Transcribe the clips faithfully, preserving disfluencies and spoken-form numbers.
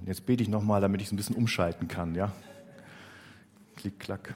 Jetzt bete ich nochmal, damit ich es ein bisschen umschalten kann, ja? Klick, klack.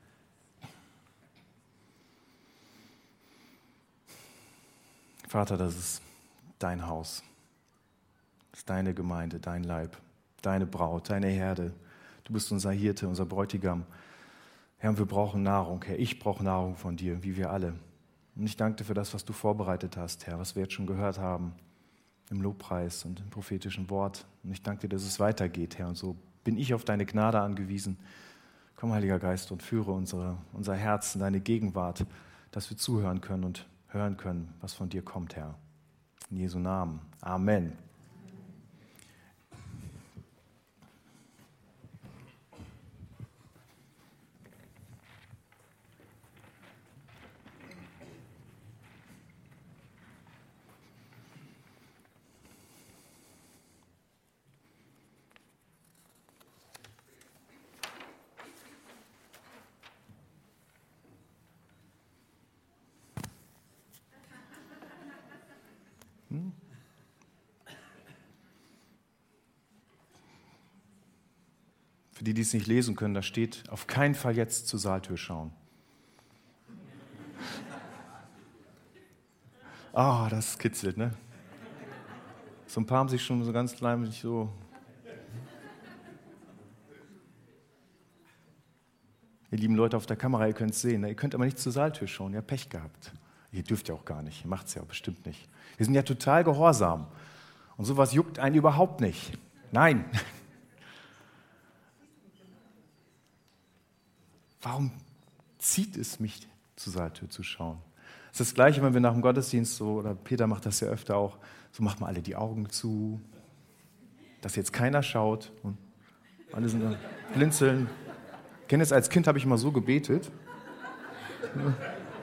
Vater, das ist dein Haus. Das ist deine Gemeinde, dein Leib, deine Braut, deine Herde. Du bist unser Hirte, unser Bräutigam. Herr, und wir brauchen Nahrung, Herr. Ich brauche Nahrung von dir, wie wir alle. Und ich danke dir für das, was du vorbereitet hast, Herr, was wir jetzt schon gehört haben im Lobpreis und im prophetischen Wort. Und ich danke dir, dass es weitergeht, Herr. Und so bin ich auf deine Gnade angewiesen. Komm, Heiliger Geist, und führe unsere, unser Herz in deine Gegenwart, dass wir zuhören können und hören können, was von dir kommt, Herr. In Jesu Namen. Amen. Für die, die es nicht lesen können, da steht, auf keinen Fall jetzt zur Saaltür schauen. Ah, oh, das kitzelt, ne? So ein paar haben sich schon so ganz klein so... Ihr lieben Leute auf der Kamera, ihr könnt es sehen, ne? Ihr könnt aber nicht zur Saaltür schauen, ihr habt Pech gehabt. Ihr dürft ja auch gar nicht, ihr macht es ja bestimmt nicht. Wir sind ja total gehorsam und sowas juckt einen überhaupt nicht. Nein. Warum zieht es mich, zur Saaltür zu schauen? Es ist das Gleiche, wenn wir nach dem Gottesdienst so, oder Peter macht das ja öfter auch, so machen wir alle die Augen zu, dass jetzt keiner schaut und alle sind da, blinzeln. Ich kenne es, als Kind habe ich immer so gebetet. Ja.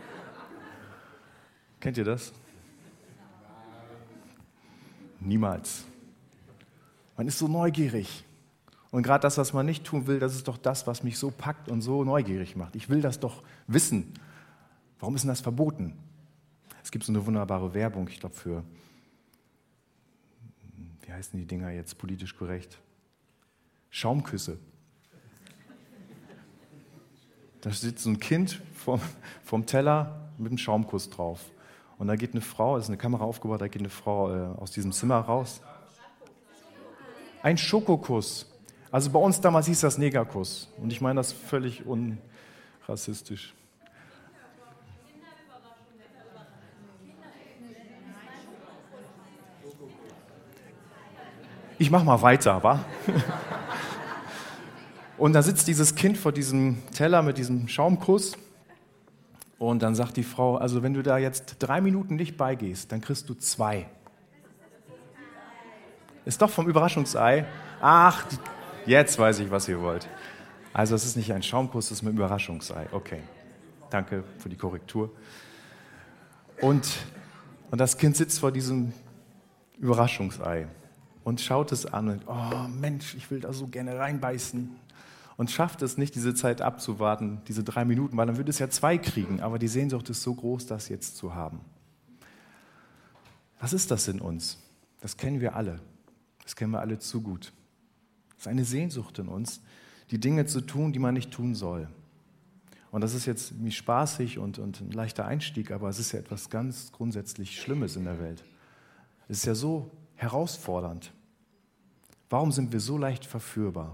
Kennt ihr das? Niemals. Man ist so neugierig. Und gerade das, was man nicht tun will, das ist doch das, was mich so packt und so neugierig macht. Ich will das doch wissen. Warum ist denn das verboten? Es gibt so eine wunderbare Werbung, ich glaube für, wie heißen die Dinger jetzt politisch korrekt? Schaumküsse. Da sitzt so ein Kind vorm, vorm Teller mit einem Schaumkuss drauf. Und da geht eine Frau, es ist eine Kamera aufgebaut, da geht eine Frau äh, aus diesem Zimmer raus. Ein Schokokuss. Also bei uns damals hieß das Negerkuss. Und ich meine das völlig unrassistisch. Ich mach mal weiter, wa? Und da sitzt dieses Kind vor diesem Teller mit diesem Schaumkuss. Und dann sagt die Frau, also wenn du da jetzt drei Minuten nicht beigehst, dann kriegst du zwei. Ist doch vom Überraschungsei. Ach, jetzt weiß ich, was ihr wollt. Also es ist nicht ein Schaumkuss, es ist mit Überraschungsei. Okay, danke für die Korrektur. Und, und das Kind sitzt vor diesem Überraschungsei und schaut es an und, oh Mensch, ich will da so gerne reinbeißen. Und schafft es nicht, diese Zeit abzuwarten, diese drei Minuten, weil dann würde es ja zwei kriegen. Aber die Sehnsucht ist so groß, das jetzt zu haben. Was ist das in uns? Das kennen wir alle. Das kennen wir alle zu gut. Es ist eine Sehnsucht in uns, die Dinge zu tun, die man nicht tun soll. Und das ist jetzt irgendwie spaßig und, und ein leichter Einstieg, aber es ist ja etwas ganz grundsätzlich Schlimmes in der Welt. Es ist ja so herausfordernd. Warum sind wir so leicht verführbar?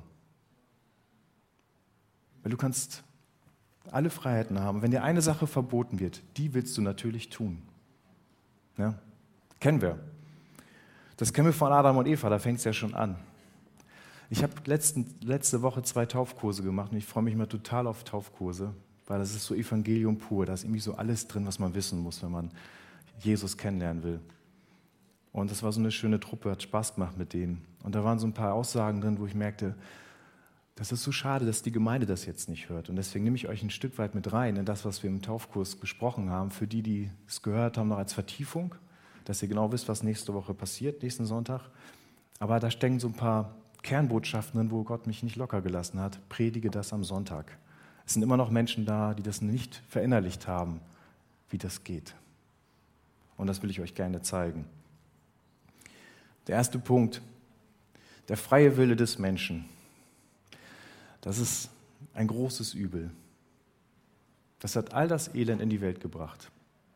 Weil du kannst alle Freiheiten haben. Wenn dir eine Sache verboten wird, die willst du natürlich tun. Ja? Kennen wir. Das kennen wir von Adam und Eva, da fängt es ja schon an. Ich habe letzte Woche zwei Taufkurse gemacht und ich freue mich immer total auf Taufkurse, weil das ist so Evangelium pur. Da ist irgendwie so alles drin, was man wissen muss, wenn man Jesus kennenlernen will. Und das war so eine schöne Truppe, hat Spaß gemacht mit denen. Und da waren so ein paar Aussagen drin, wo ich merkte, das ist so schade, dass die Gemeinde das jetzt nicht hört. Und deswegen nehme ich euch ein Stück weit mit rein in das, was wir im Taufkurs besprochen haben. Für die, die es gehört haben, noch als Vertiefung, dass ihr genau wisst, was nächste Woche passiert, nächsten Sonntag. Aber da stecken so ein paar Kernbotschaften drin, wo Gott mich nicht locker gelassen hat. Predige das am Sonntag. Es sind immer noch Menschen da, die das nicht verinnerlicht haben, wie das geht. Und das will ich euch gerne zeigen. Der erste Punkt. Der freie Wille des Menschen, das ist ein großes Übel. Das hat all das Elend in die Welt gebracht.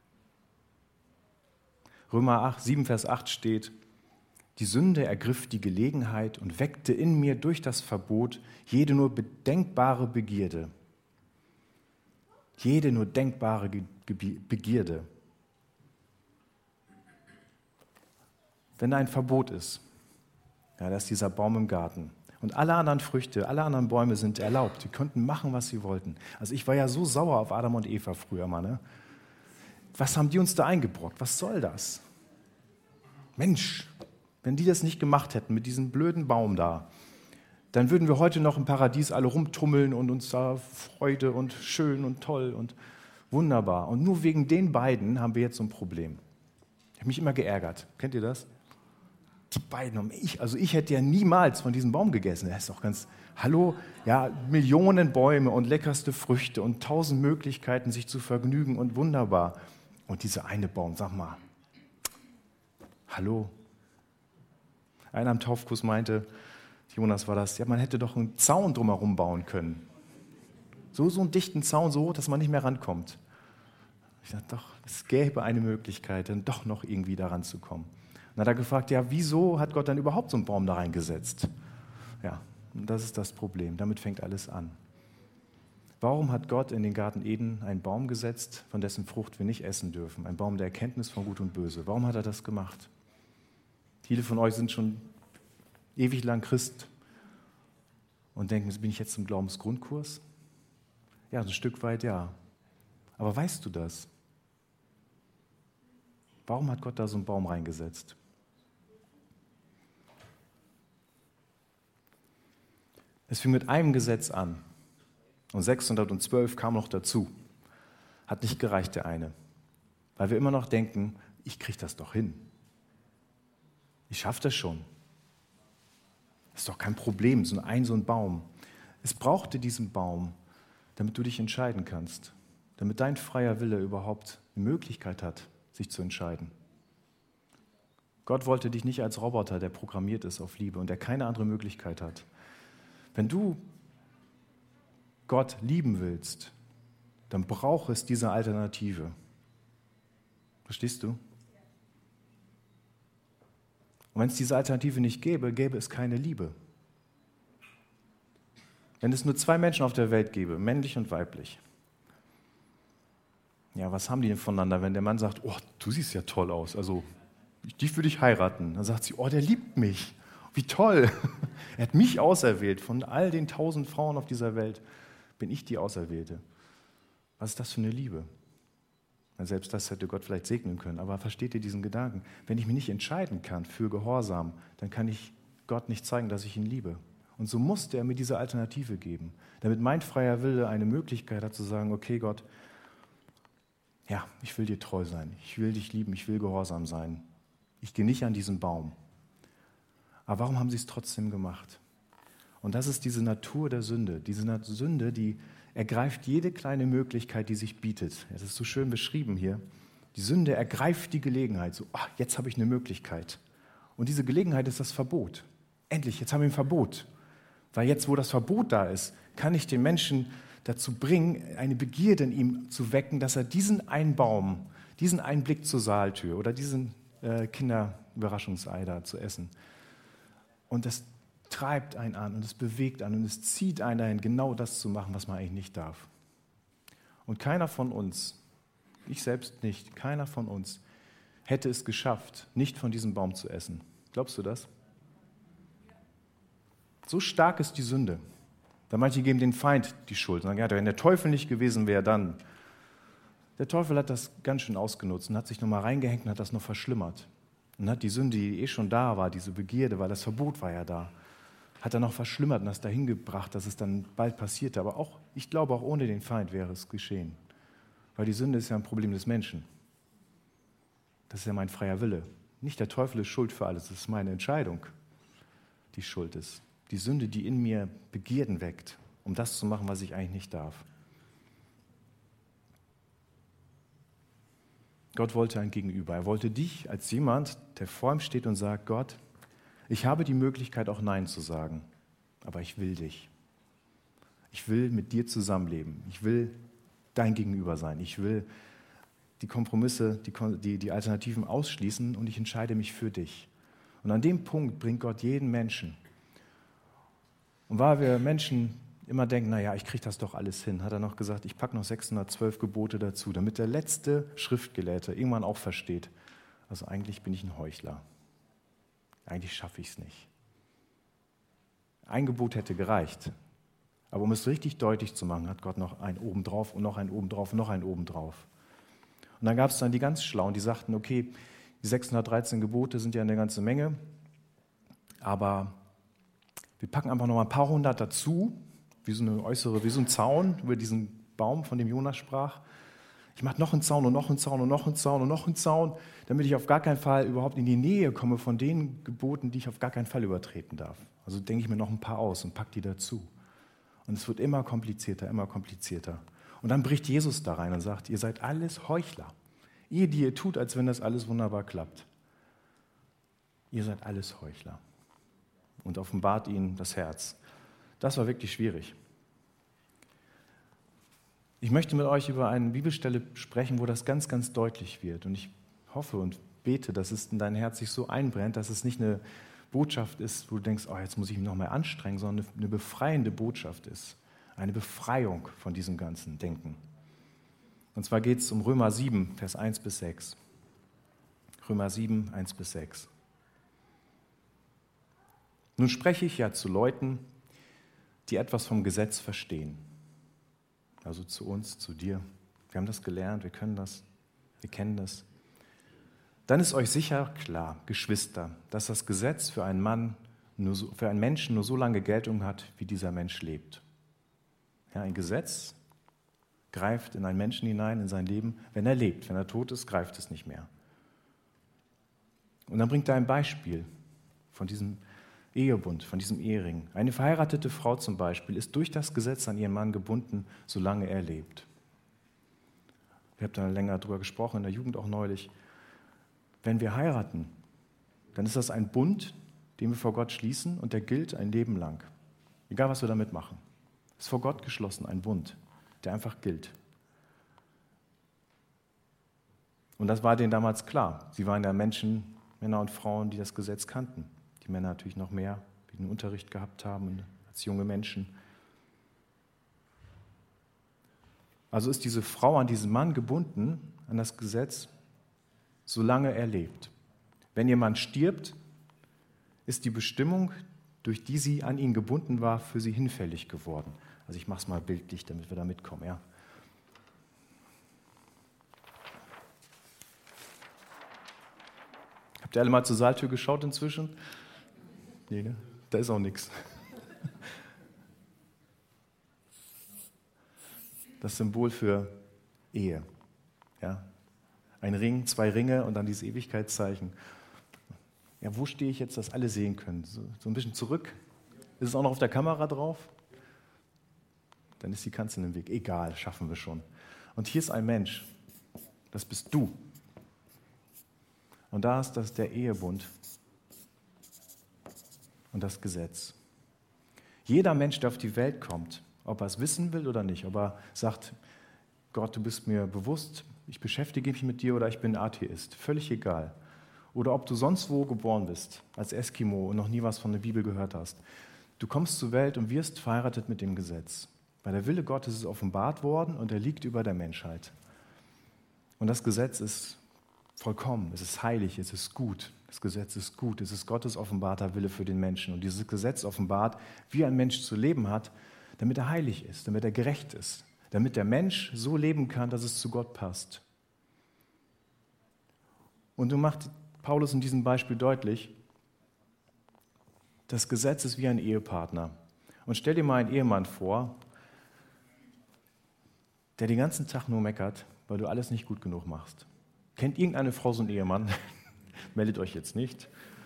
Römer acht, sieben, Vers acht steht, die Sünde ergriff die Gelegenheit und weckte in mir durch das Verbot jede nur bedenkbare Begierde. Jede nur denkbare Begierde. Wenn da ein Verbot ist, ja, da ist dieser Baum im Garten und alle anderen Früchte, alle anderen Bäume sind erlaubt. Die konnten machen, was sie wollten. Also ich war ja so sauer auf Adam und Eva früher mal. Ne? Was haben die uns da eingebrockt? Was soll das? Mensch, wenn die das nicht gemacht hätten mit diesem blöden Baum da, dann würden wir heute noch im Paradies alle rumtummeln und uns da Freude und schön und toll und wunderbar. Und nur wegen den beiden haben wir jetzt so ein Problem. Ich habe mich immer geärgert. Kennt ihr das? Die beiden, ich, also ich hätte ja niemals von diesem Baum gegessen. Das ist doch ganz, hallo, ja, Millionen Bäume und leckerste Früchte und tausend Möglichkeiten, sich zu vergnügen und wunderbar. Und dieser eine Baum, sag mal, hallo. Einer am Taufkurs meinte, Jonas war das, ja, man hätte doch einen Zaun drumherum bauen können. So, so einen dichten Zaun, so hoch, dass man nicht mehr rankommt. Ich dachte, doch, es gäbe eine Möglichkeit, dann doch noch irgendwie da ranzukommen. Und dann hat er gefragt, ja, wieso hat Gott dann überhaupt so einen Baum da reingesetzt? Ja, und das ist das Problem, damit fängt alles an. Warum hat Gott in den Garten Eden einen Baum gesetzt, von dessen Frucht wir nicht essen dürfen? Ein Baum der Erkenntnis von Gut und Böse. Warum hat er das gemacht? Viele von euch sind schon ewig lang Christ und denken, bin ich jetzt im Glaubensgrundkurs? Ja, ein Stück weit ja. Aber weißt du das? Warum hat Gott da so einen Baum reingesetzt? Es fing mit einem Gesetz an und sechshundertzwölf kam noch dazu. Hat nicht gereicht, der eine. Weil wir immer noch denken, ich kriege das doch hin. Ich schaffe das schon. Das ist doch kein Problem, so ein, so ein Baum. Es brauchte diesen Baum, damit du dich entscheiden kannst, damit dein freier Wille überhaupt eine Möglichkeit hat, sich zu entscheiden. Gott wollte dich nicht als Roboter, der programmiert ist auf Liebe und der keine andere Möglichkeit hat. Wenn du Gott lieben willst, dann braucht es diese Alternative. Verstehst du? Und wenn es diese Alternative nicht gäbe, gäbe es keine Liebe. Wenn es nur zwei Menschen auf der Welt gäbe, männlich und weiblich, ja, was haben die denn voneinander, wenn der Mann sagt, oh, du siehst ja toll aus, also dich würde ich heiraten. Dann sagt sie, oh, der liebt mich, wie toll. Er hat mich auserwählt, von all den tausend Frauen auf dieser Welt bin ich die Auserwählte. Was ist das für eine Liebe? Selbst das hätte Gott vielleicht segnen können, aber versteht ihr diesen Gedanken? Wenn ich mich nicht entscheiden kann für Gehorsam, dann kann ich Gott nicht zeigen, dass ich ihn liebe. Und so musste er mir diese Alternative geben, damit mein freier Wille eine Möglichkeit hat zu sagen, okay Gott, ja, ich will dir treu sein, ich will dich lieben, ich will gehorsam sein. Ich gehe nicht an diesen Baum. Aber warum haben sie es trotzdem gemacht? Und das ist diese Natur der Sünde, diese Sünde, die ergreift jede kleine Möglichkeit, die sich bietet. Das ist so schön beschrieben hier. Die Sünde ergreift die Gelegenheit, so, ach, jetzt habe ich eine Möglichkeit. Und diese Gelegenheit ist das Verbot. Endlich, jetzt haben wir ein Verbot. Weil jetzt, wo das Verbot da ist, kann ich den Menschen dazu bringen, eine Begierde in ihm zu wecken, dass er diesen einen Baum, diesen einen Blick zur Saaltür oder diesen äh, Kinderüberraschungsei da zu essen. Und das treibt einen an und es bewegt einen und es zieht einen dahin, genau das zu machen, was man eigentlich nicht darf. Und keiner von uns, ich selbst nicht, keiner von uns hätte es geschafft, nicht von diesem Baum zu essen. Glaubst du das? So stark ist die Sünde. Da manche geben den Feind die Schuld und sagen, ja, wenn der Teufel nicht gewesen wäre, dann. Der Teufel hat das ganz schön ausgenutzt und hat sich nochmal reingehängt und hat das noch verschlimmert. Und hat die Sünde, die eh schon da war, diese Begierde, weil das Verbot war ja da, hat er noch verschlimmert und das dahin gebracht, dass es dann bald passierte. Aber auch, ich glaube, auch ohne den Feind wäre es geschehen. Weil die Sünde ist ja ein Problem des Menschen. Das ist ja mein freier Wille. Nicht der Teufel ist schuld für alles, das ist meine Entscheidung, die schuld ist. Die Sünde, die in mir Begierden weckt, um das zu machen, was ich eigentlich nicht darf. Gott wollte ein Gegenüber. Er wollte dich als jemand, der vor ihm steht und sagt, Gott, Ich habe die Möglichkeit, auch Nein zu sagen, aber ich will dich. Ich will mit dir zusammenleben. Ich will dein Gegenüber sein. Ich will die Kompromisse, die, die, die Alternativen ausschließen und ich entscheide mich für dich. Und an dem Punkt bringt Gott jeden Menschen. Und weil wir Menschen immer denken, naja, ich kriege das doch alles hin, hat er noch gesagt, ich packe noch sechshundertzwölf Gebote dazu, damit der letzte Schriftgelehrte irgendwann auch versteht, also eigentlich bin ich ein Heuchler. Eigentlich schaffe ich es nicht. Ein Gebot hätte gereicht. Aber um es richtig deutlich zu machen, hat Gott noch einen obendrauf und noch einen obendrauf und noch einen obendrauf. Und dann gab es dann die ganz Schlauen, die sagten, okay, die sechshundertdreizehn Gebote sind ja eine ganze Menge, aber wir packen einfach noch mal ein paar hundert dazu, wie so eine äußere, wie so ein Zaun über diesen Baum, von dem Jonas sprach. Ich mache noch einen Zaun und noch einen Zaun und noch einen Zaun und noch einen Zaun, damit ich auf gar keinen Fall überhaupt in die Nähe komme von den Geboten, die ich auf gar keinen Fall übertreten darf. Also denke ich mir noch ein paar aus und packe die dazu. Und es wird immer komplizierter, immer komplizierter. Und dann bricht Jesus da rein und sagt, ihr seid alles Heuchler. Ihr, die ihr tut, als wenn das alles wunderbar klappt. Ihr seid alles Heuchler. Und offenbart ihnen das Herz. Das war wirklich schwierig. Ich möchte mit euch über eine Bibelstelle sprechen, wo das ganz, ganz deutlich wird. Und ich hoffe und bete, dass es in dein Herz sich so einbrennt, dass es nicht eine Botschaft ist, wo du denkst, oh, jetzt muss ich mich noch mal anstrengen, sondern eine befreiende Botschaft ist. Eine Befreiung von diesem ganzen Denken. Und zwar geht es um Römer sieben, Vers eins bis sechs. Römer sieben, eins bis sechs. Nun spreche ich ja zu Leuten, die etwas vom Gesetz verstehen. Also zu uns, zu dir. Wir haben das gelernt, wir können das, wir kennen das. Dann ist euch sicher klar, Geschwister, dass das Gesetz für einen Mann, nur so, für einen Menschen nur so lange Geltung hat, wie dieser Mensch lebt. Ja, ein Gesetz greift in einen Menschen hinein, in sein Leben, wenn er lebt. Wenn er tot ist, greift es nicht mehr. Und dann bringt er ein Beispiel von diesem Ehebund, von diesem Ehering. Eine verheiratete Frau zum Beispiel ist durch das Gesetz an ihren Mann gebunden, solange er lebt. Wir haben da länger drüber gesprochen, in der Jugend auch neulich. Wenn wir heiraten, dann ist das ein Bund, den wir vor Gott schließen und der gilt ein Leben lang. Egal, was wir damit machen. Es ist vor Gott geschlossen, ein Bund, der einfach gilt. Und das war denen damals klar. Sie waren ja Menschen, Männer und Frauen, die das Gesetz kannten. Die Männer natürlich noch mehr, die den Unterricht gehabt haben als junge Menschen. Also ist diese Frau an diesen Mann gebunden, an das Gesetz, solange er lebt. Wenn ihr Mann stirbt, ist die Bestimmung, durch die sie an ihn gebunden war, für sie hinfällig geworden. Also ich mache es mal bildlich, damit wir da mitkommen. Ja. Habt ihr alle mal zur Saaltür geschaut inzwischen? Nee, ne? Da ist auch nichts. Das Symbol für Ehe. Ja. Ein Ring, zwei Ringe und dann dieses Ewigkeitszeichen. Ja, wo stehe ich jetzt, dass alle sehen können? So, so ein bisschen zurück. Ist es auch noch auf der Kamera drauf? Dann ist die Kanzel im Weg. Egal, schaffen wir schon. Und hier ist ein Mensch. Das bist du. Und da ist das der Ehebund und das Gesetz. Jeder Mensch, der auf die Welt kommt, ob er es wissen will oder nicht, ob er sagt, Gott, du bist mir bewusst, ich beschäftige mich mit dir oder ich bin Atheist, völlig egal. Oder ob du sonst wo geboren bist, als Eskimo und noch nie was von der Bibel gehört hast. Du kommst zur Welt und wirst verheiratet mit dem Gesetz. Weil der Wille Gottes ist offenbart worden und er liegt über der Menschheit. Und das Gesetz ist vollkommen, es ist heilig, es ist gut. Das Gesetz ist gut, es ist Gottes offenbarter Wille für den Menschen. Und dieses Gesetz offenbart, wie ein Mensch zu leben hat, damit er heilig ist, damit er gerecht ist, damit der Mensch so leben kann, dass es zu Gott passt. Und du machst Paulus in diesem Beispiel deutlich, das Gesetz ist wie ein Ehepartner. Und stell dir mal einen Ehemann vor, der den ganzen Tag nur meckert, weil du alles nicht gut genug machst. Kennt irgendeine Frau so einen Ehemann? Meldet euch jetzt nicht.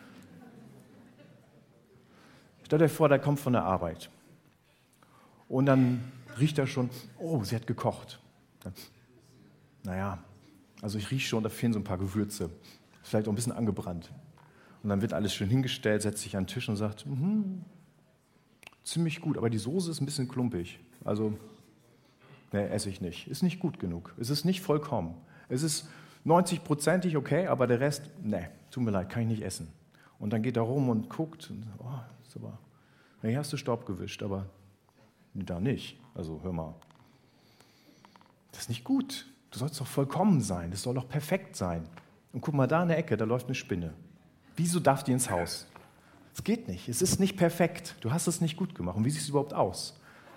Stellt euch vor, der kommt von der Arbeit. Und dann riecht er schon, oh, sie hat gekocht. Dann, naja, also ich rieche schon, da fehlen so ein paar Gewürze. Vielleicht auch ein bisschen angebrannt. Und dann wird alles schön hingestellt, setzt sich an den Tisch und sagt, mhm, ziemlich gut, aber die Soße ist ein bisschen klumpig. Also, ne, esse ich nicht. Ist nicht gut genug. Es ist nicht vollkommen. Es ist neunzig-prozentig okay, aber der Rest, ne, tut mir leid, kann ich nicht essen. Und dann geht er rum und guckt, und, oh, ist aber, na, hier hast du Staub gewischt, aber da nicht. Also, hör mal. Das ist nicht gut. Du sollst doch vollkommen sein. Das soll doch perfekt sein. Und guck mal, da in der Ecke, da läuft eine Spinne. Wieso darf die ins Haus? Es geht nicht. Es ist nicht perfekt. Du hast es nicht gut gemacht. Und wie sieht es überhaupt aus?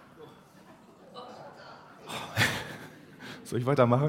Soll ich weitermachen?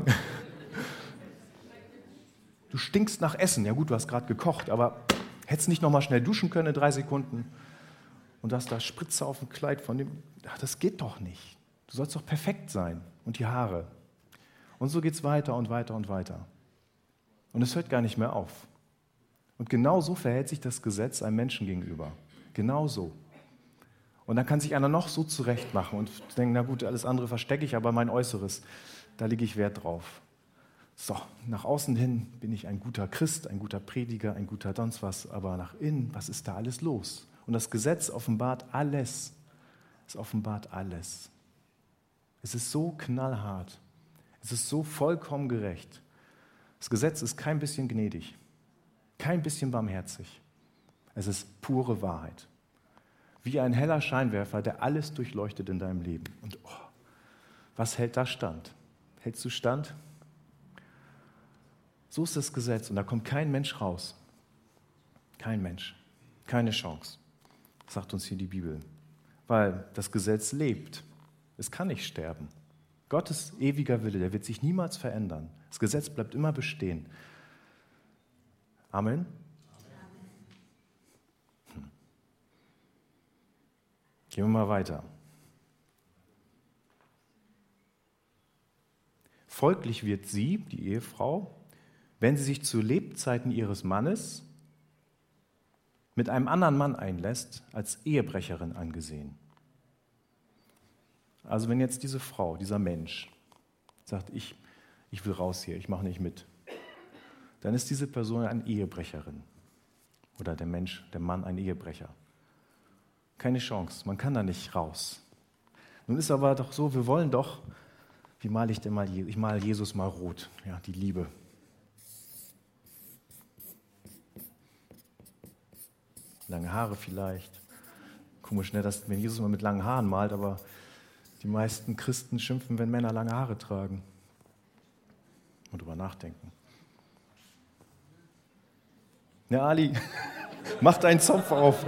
Du stinkst nach Essen. Ja gut, du hast gerade gekocht, aber hättest nicht noch mal schnell duschen können in drei Sekunden? Und hast da Spritze auf dem Kleid von dem... Ach, das geht doch nicht. Du sollst doch perfekt sein. Und die Haare. Und so geht es weiter und weiter und weiter. Und es hört gar nicht mehr auf. Und genau so verhält sich das Gesetz einem Menschen gegenüber. Genau so. Und dann kann sich einer noch so zurechtmachen und denken, na gut, alles andere verstecke ich, aber mein Äußeres, da lege ich Wert drauf. So, nach außen hin bin ich ein guter Christ, ein guter Prediger, ein guter sonst was, aber nach innen, was ist da alles los? Und das Gesetz offenbart alles. Es offenbart alles. Es ist so knallhart. Es ist so vollkommen gerecht. Das Gesetz ist kein bisschen gnädig, kein bisschen barmherzig. Es ist pure Wahrheit. Wie ein heller Scheinwerfer, der alles durchleuchtet in deinem Leben. Und oh, was hält da stand? Hältst du stand? So ist das Gesetz und da kommt kein Mensch raus. Kein Mensch. Keine Chance, sagt uns hier die Bibel. Weil das Gesetz lebt. Es kann nicht sterben. Gottes ewiger Wille, der wird sich niemals verändern. Das Gesetz bleibt immer bestehen. Amen? Hm. Gehen wir mal weiter. Folglich wird sie, die Ehefrau, wenn sie sich zu Lebzeiten ihres Mannes mit einem anderen Mann einlässt, als Ehebrecherin angesehen. Also wenn jetzt diese Frau, dieser Mensch, sagt, ich, ich will raus hier, ich mache nicht mit, dann ist diese Person eine Ehebrecherin. Oder der Mensch, der Mann, ein Ehebrecher. Keine Chance, man kann da nicht raus. Nun ist aber doch so, wir wollen doch, wie male ich denn mal, ich male Jesus mal rot, ja, die Liebe. Lange Haare vielleicht. Komisch, ne, dass wenn Jesus mal mit langen Haaren malt, aber die meisten Christen schimpfen, wenn Männer lange Haare tragen. Und drüber nachdenken. Ja, Ali, mach deinen Zopf auf.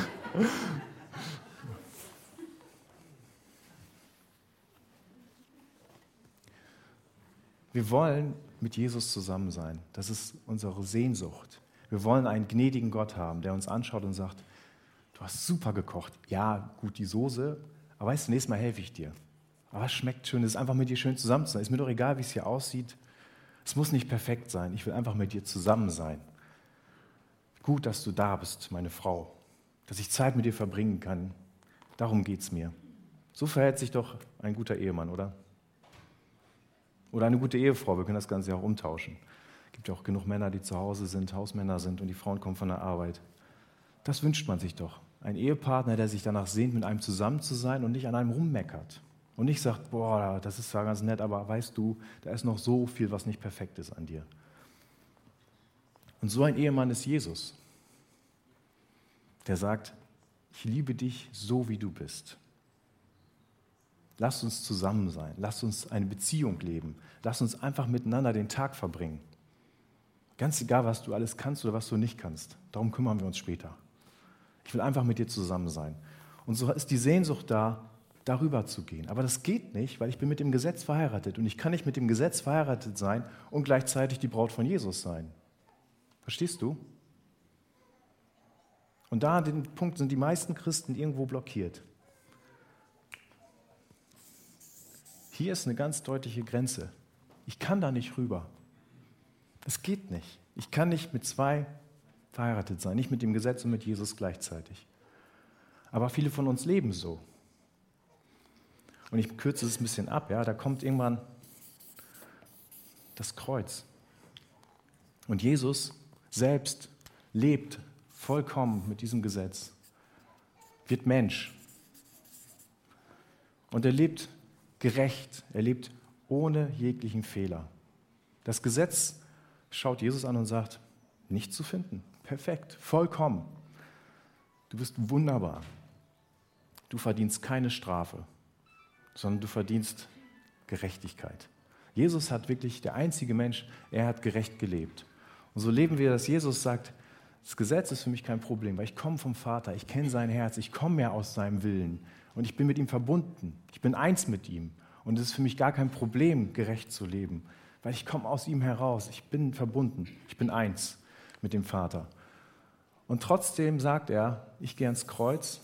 Wir wollen mit Jesus zusammen sein. Das ist unsere Sehnsucht. Wir wollen einen gnädigen Gott haben, der uns anschaut und sagt, du hast super gekocht. Ja, gut, die Soße, aber weißt du, nächstes Mal helfe ich dir. Aber es schmeckt schön, es ist einfach mit dir schön zusammen zu sein. Ist mir doch egal, wie es hier aussieht. Es muss nicht perfekt sein. Ich will einfach mit dir zusammen sein. Gut, dass du da bist, meine Frau. Dass ich Zeit mit dir verbringen kann. Darum geht es mir. So verhält sich doch ein guter Ehemann, oder? Oder eine gute Ehefrau. Wir können das Ganze ja auch umtauschen. Es gibt ja auch genug Männer, die zu Hause sind, Hausmänner sind und die Frauen kommen von der Arbeit. Das wünscht man sich doch. Ein Ehepartner, der sich danach sehnt, mit einem zusammen zu sein und nicht an einem rummeckert. Und nicht sagt, boah, das ist zwar ganz nett, aber weißt du, da ist noch so viel, was nicht perfekt ist an dir. Und so ein Ehemann ist Jesus, der sagt, ich liebe dich so, wie du bist. Lasst uns zusammen sein, lasst uns eine Beziehung leben, lasst uns einfach miteinander den Tag verbringen. Ganz egal, was du alles kannst oder was du nicht kannst, darum kümmern wir uns später. Ich will einfach mit dir zusammen sein. Und so ist die Sehnsucht da, darüber zu gehen. Aber das geht nicht, weil ich bin mit dem Gesetz verheiratet und ich kann nicht mit dem Gesetz verheiratet sein und gleichzeitig die Braut von Jesus sein. Verstehst du? Und da an dem Punkt sind die meisten Christen irgendwo blockiert. Hier ist eine ganz deutliche Grenze. Ich kann da nicht rüber. Es geht nicht. Ich kann nicht mit zwei verheiratet sein, nicht mit dem Gesetz und mit Jesus gleichzeitig. Aber viele von uns leben so. Und ich kürze es ein bisschen ab, ja, da kommt irgendwann das Kreuz. Und Jesus selbst lebt vollkommen mit diesem Gesetz, wird Mensch. Und er lebt gerecht, er lebt ohne jeglichen Fehler. Das Gesetz schaut Jesus an und sagt, nicht zu finden, perfekt, vollkommen. Du bist wunderbar. Du verdienst keine Strafe, sondern du verdienst Gerechtigkeit. Jesus hat wirklich, der einzige Mensch, er hat gerecht gelebt. Und so leben wir, dass Jesus sagt, das Gesetz ist für mich kein Problem, weil ich komme vom Vater, ich kenne sein Herz, ich komme mehr aus seinem Willen und ich bin mit ihm verbunden, ich bin eins mit ihm. Und es ist für mich gar kein Problem, gerecht zu leben, weil ich komme aus ihm heraus, ich bin verbunden, ich bin eins mit dem Vater. Und trotzdem sagt er, ich gehe ans Kreuz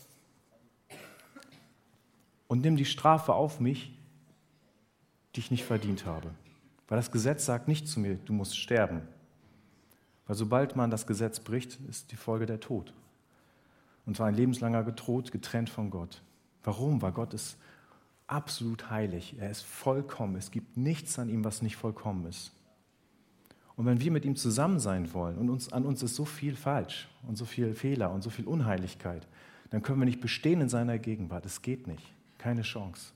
und nimm die Strafe auf mich, die ich nicht verdient habe. Weil das Gesetz sagt nicht zu mir, du musst sterben. Weil sobald man das Gesetz bricht, ist die Folge der Tod. Und zwar ein lebenslanger Tod, getrennt von Gott. Warum? Weil Gott ist absolut heilig. Er ist vollkommen. Es gibt nichts an ihm, was nicht vollkommen ist. Und wenn wir mit ihm zusammen sein wollen und uns, an uns ist so viel falsch und so viel Fehler und so viel Unheiligkeit, dann können wir nicht bestehen in seiner Gegenwart. Es geht nicht. Keine Chance.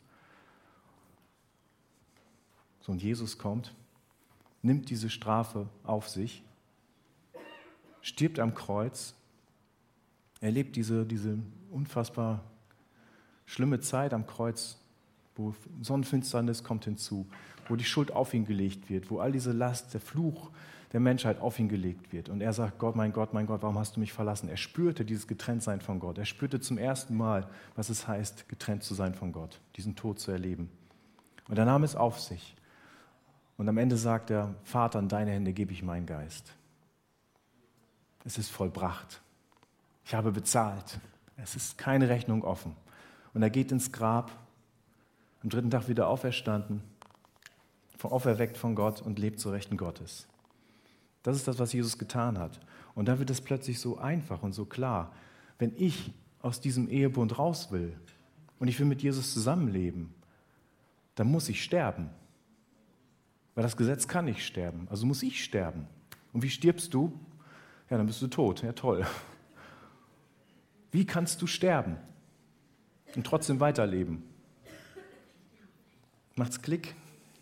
So, und Jesus kommt, nimmt diese Strafe auf sich, stirbt am Kreuz, erlebt diese, diese unfassbar schlimme Zeit am Kreuz, wo Sonnenfinsternis kommt hinzu, wo die Schuld auf ihn gelegt wird, wo all diese Last, der Fluch der Menschheit auf ihn gelegt wird. Und er sagt, Gott, mein Gott, mein Gott, warum hast du mich verlassen? Er spürte dieses Getrenntsein von Gott. Er spürte zum ersten Mal, was es heißt, getrennt zu sein von Gott, diesen Tod zu erleben. Und er nahm es auf sich. Und am Ende sagt er, Vater, in deine Hände gebe ich meinen Geist. Es ist vollbracht. Ich habe bezahlt. Es ist keine Rechnung offen. Und er geht ins Grab, am dritten Tag wieder auferstanden, auferweckt von Gott und lebt zur Rechten Gottes. Das ist das, was Jesus getan hat. Und da wird es plötzlich so einfach und so klar. Wenn ich aus diesem Ehebund raus will und ich will mit Jesus zusammenleben, dann muss ich sterben. Weil das Gesetz kann nicht sterben, also muss ich sterben. Und wie stirbst du? Ja, dann bist du tot. Ja, toll. Wie kannst du sterben und trotzdem weiterleben? Macht's Klick?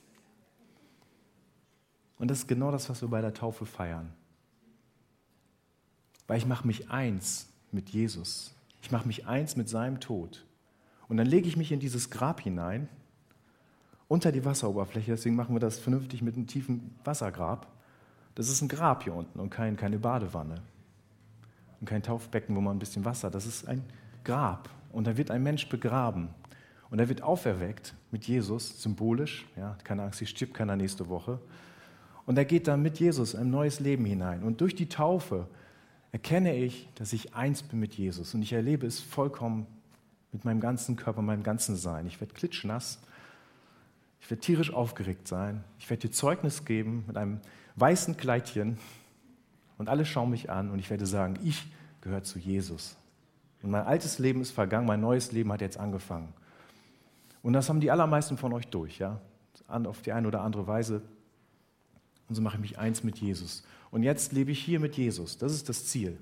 Und das ist genau das, was wir bei der Taufe feiern. Weil ich mache mich eins mit Jesus. Ich mache mich eins mit seinem Tod. Und dann lege ich mich in dieses Grab hinein, unter die Wasseroberfläche. Deswegen machen wir das vernünftig mit einem tiefen Wassergrab. Das ist ein Grab hier unten und kein, keine Badewanne. Und kein Taufbecken, wo man ein bisschen Wasser. Das ist ein Grab. Und da wird ein Mensch begraben. Und er wird auferweckt mit Jesus, symbolisch. Ja, keine Angst, hier stirbt keiner nächste Woche. Und er geht dann mit Jesus in ein neues Leben hinein. Und durch die Taufe erkenne ich, dass ich eins bin mit Jesus. Und ich erlebe es vollkommen mit meinem ganzen Körper, meinem ganzen Sein. Ich werde klitschnass. Ich werde tierisch aufgeregt sein. Ich werde dir Zeugnis geben mit einem weißen Kleidchen. Und alle schauen mich an und ich werde sagen, ich gehöre zu Jesus. Und mein altes Leben ist vergangen, mein neues Leben hat jetzt angefangen. Und das haben die allermeisten von euch durch, ja, auf die eine oder andere Weise. Und so mache ich mich eins mit Jesus. Und jetzt lebe ich hier mit Jesus. Das ist das Ziel.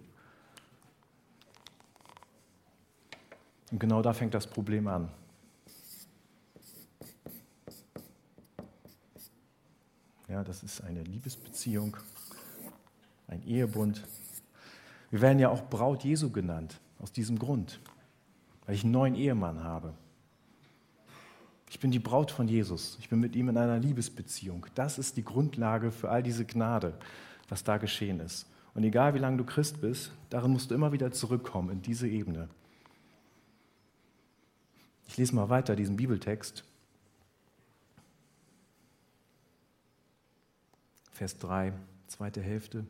Und genau da fängt das Problem an. Ja, das ist eine Liebesbeziehung, ein Ehebund. Wir werden ja auch Braut Jesu genannt, aus diesem Grund, weil ich einen neuen Ehemann habe. Ich bin die Braut von Jesus. Ich bin mit ihm in einer Liebesbeziehung. Das ist die Grundlage für all diese Gnade, was da geschehen ist. Und egal, wie lange du Christ bist, darin musst du immer wieder zurückkommen, in diese Ebene. Ich lese mal weiter diesen Bibeltext. Vers drei, zweite Hälfte.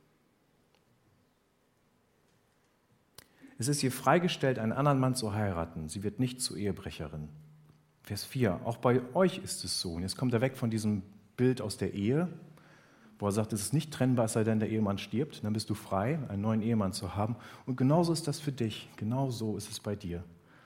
Es ist ihr freigestellt, einen anderen Mann zu heiraten. Sie wird nicht zur Ehebrecherin. Vers vier, auch bei euch ist es so. Und jetzt kommt er weg von diesem Bild aus der Ehe, wo er sagt, es ist nicht trennbar, es sei denn, der Ehemann stirbt. Dann bist du frei, einen neuen Ehemann zu haben. Und genauso ist das für dich. Genauso ist es bei dir.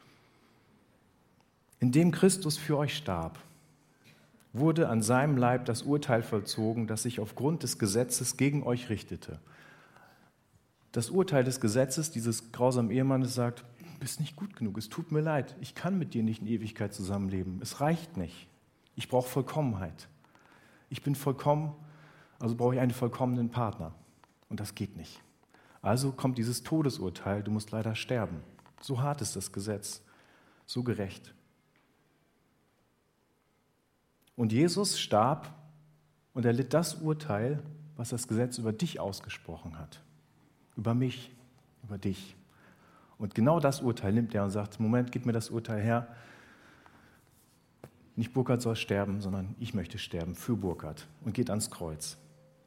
Indem Christus für euch starb, wurde an seinem Leib das Urteil vollzogen, das sich aufgrund des Gesetzes gegen euch richtete. Das Urteil des Gesetzes, dieses grausamen Ehemannes sagt, du bist nicht gut genug, es tut mir leid, ich kann mit dir nicht in Ewigkeit zusammenleben, es reicht nicht. Ich brauche Vollkommenheit. Ich bin vollkommen, also brauche ich einen vollkommenen Partner. Und das geht nicht. Also kommt dieses Todesurteil, du musst leider sterben. So hart ist das Gesetz, so gerecht. Und Jesus starb und er litt das Urteil, was das Gesetz über dich ausgesprochen hat. Über mich, über dich. Und genau das Urteil nimmt er und sagt, Moment, gib mir das Urteil her. Nicht Burkhard soll sterben, sondern ich möchte sterben für Burkhard und geht ans Kreuz.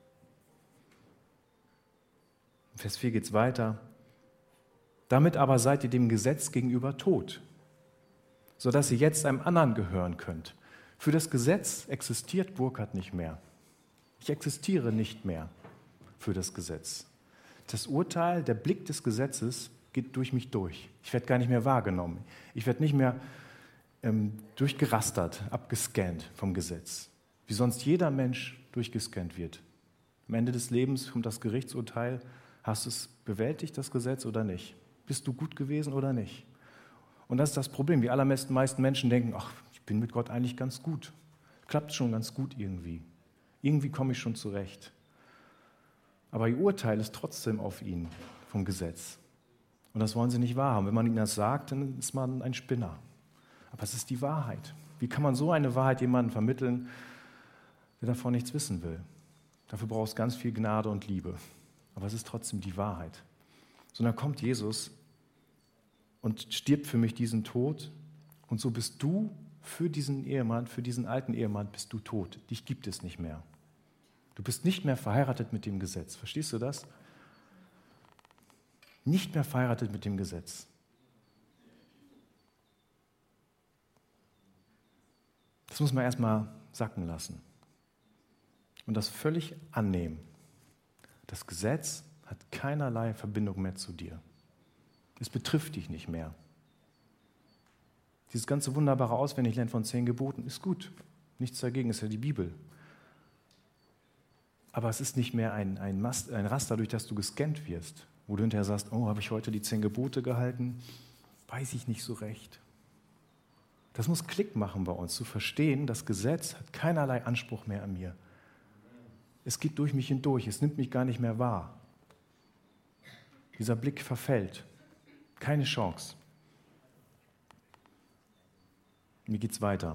In Vers vier geht es weiter. Damit aber seid ihr dem Gesetz gegenüber tot, sodass ihr jetzt einem anderen gehören könnt. Für das Gesetz existiert Burkhard nicht mehr. Ich existiere nicht mehr für das Gesetz. Das Urteil, der Blick des Gesetzes geht durch mich durch. Ich werde gar nicht mehr wahrgenommen. Ich werde nicht mehr ähm, durchgerastert, abgescannt vom Gesetz, wie sonst jeder Mensch durchgescannt wird. Am Ende des Lebens kommt das Gerichtsurteil. Hast du es bewältigt, das Gesetz, oder nicht? Bist du gut gewesen oder nicht? Und das ist das Problem. Die allermeisten meisten Menschen denken, ach, ich bin mit Gott eigentlich ganz gut. Klappt schon ganz gut irgendwie. Irgendwie komme ich schon zurecht. Aber ihr Urteil ist trotzdem auf ihn vom Gesetz. Und das wollen sie nicht wahrhaben. Wenn man ihnen das sagt, dann ist man ein Spinner. Aber es ist die Wahrheit. Wie kann man so eine Wahrheit jemandem vermitteln, der davon nichts wissen will? Dafür braucht es ganz viel Gnade und Liebe. Aber es ist trotzdem die Wahrheit. So, dann kommt Jesus und stirbt für mich diesen Tod. Und so bist du für diesen Ehemann, für diesen alten Ehemann, bist du tot. Dich gibt es nicht mehr. Du bist nicht mehr verheiratet mit dem Gesetz. Verstehst du das? Nicht mehr verheiratet mit dem Gesetz. Das muss man erstmal sacken lassen. Und das völlig annehmen. Das Gesetz hat keinerlei Verbindung mehr zu dir. Es betrifft dich nicht mehr. Dieses ganze wunderbare Auswendiglernen von zehn Geboten ist gut. Nichts dagegen, ist ja die Bibel. Aber es ist nicht mehr ein, ein, Mast, ein Raster, durch das du gescannt wirst, wo du hinterher sagst, oh, habe ich heute die zehn Gebote gehalten? Weiß ich nicht so recht. Das muss Klick machen bei uns, zu verstehen, das Gesetz hat keinerlei Anspruch mehr an mir. Es geht durch mich hindurch, es nimmt mich gar nicht mehr wahr. Dieser Blick verfällt. Keine Chance. Wie geht es weiter?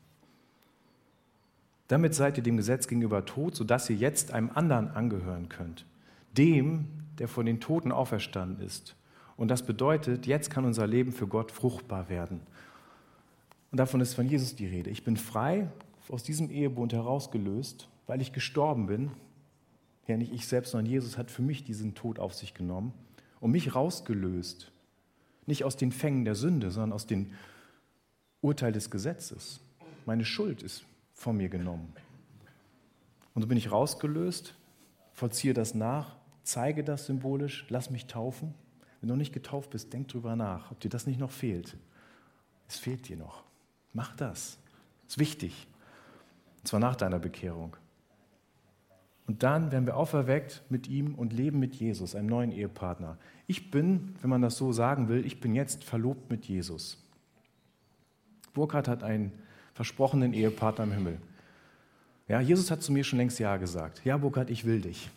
Damit seid ihr dem Gesetz gegenüber tot, sodass ihr jetzt einem anderen angehören könnt. Dem, der von den Toten auferstanden ist. Und das bedeutet, jetzt kann unser Leben für Gott fruchtbar werden. Und davon ist von Jesus die Rede. Ich bin frei, aus diesem Ehebund herausgelöst, weil ich gestorben bin. Ja, nicht ich selbst, sondern Jesus hat für mich diesen Tod auf sich genommen und mich rausgelöst. Nicht aus den Fängen der Sünde, sondern aus dem Urteil des Gesetzes. Meine Schuld ist von mir genommen. Und so bin ich rausgelöst, vollziehe das nach, zeige das symbolisch, lass mich taufen. Wenn du noch nicht getauft bist, denk drüber nach, ob dir das nicht noch fehlt. Es fehlt dir noch. Mach das. Das ist wichtig. Und zwar nach deiner Bekehrung. Und dann werden wir auferweckt mit ihm und leben mit Jesus, einem neuen Ehepartner. Ich bin, wenn man das so sagen will, ich bin jetzt verlobt mit Jesus. Burkhard hat einen versprochenen Ehepartner im Himmel. Ja, Jesus hat zu mir schon längst Ja gesagt. Ja, Burkhard, ich will dich.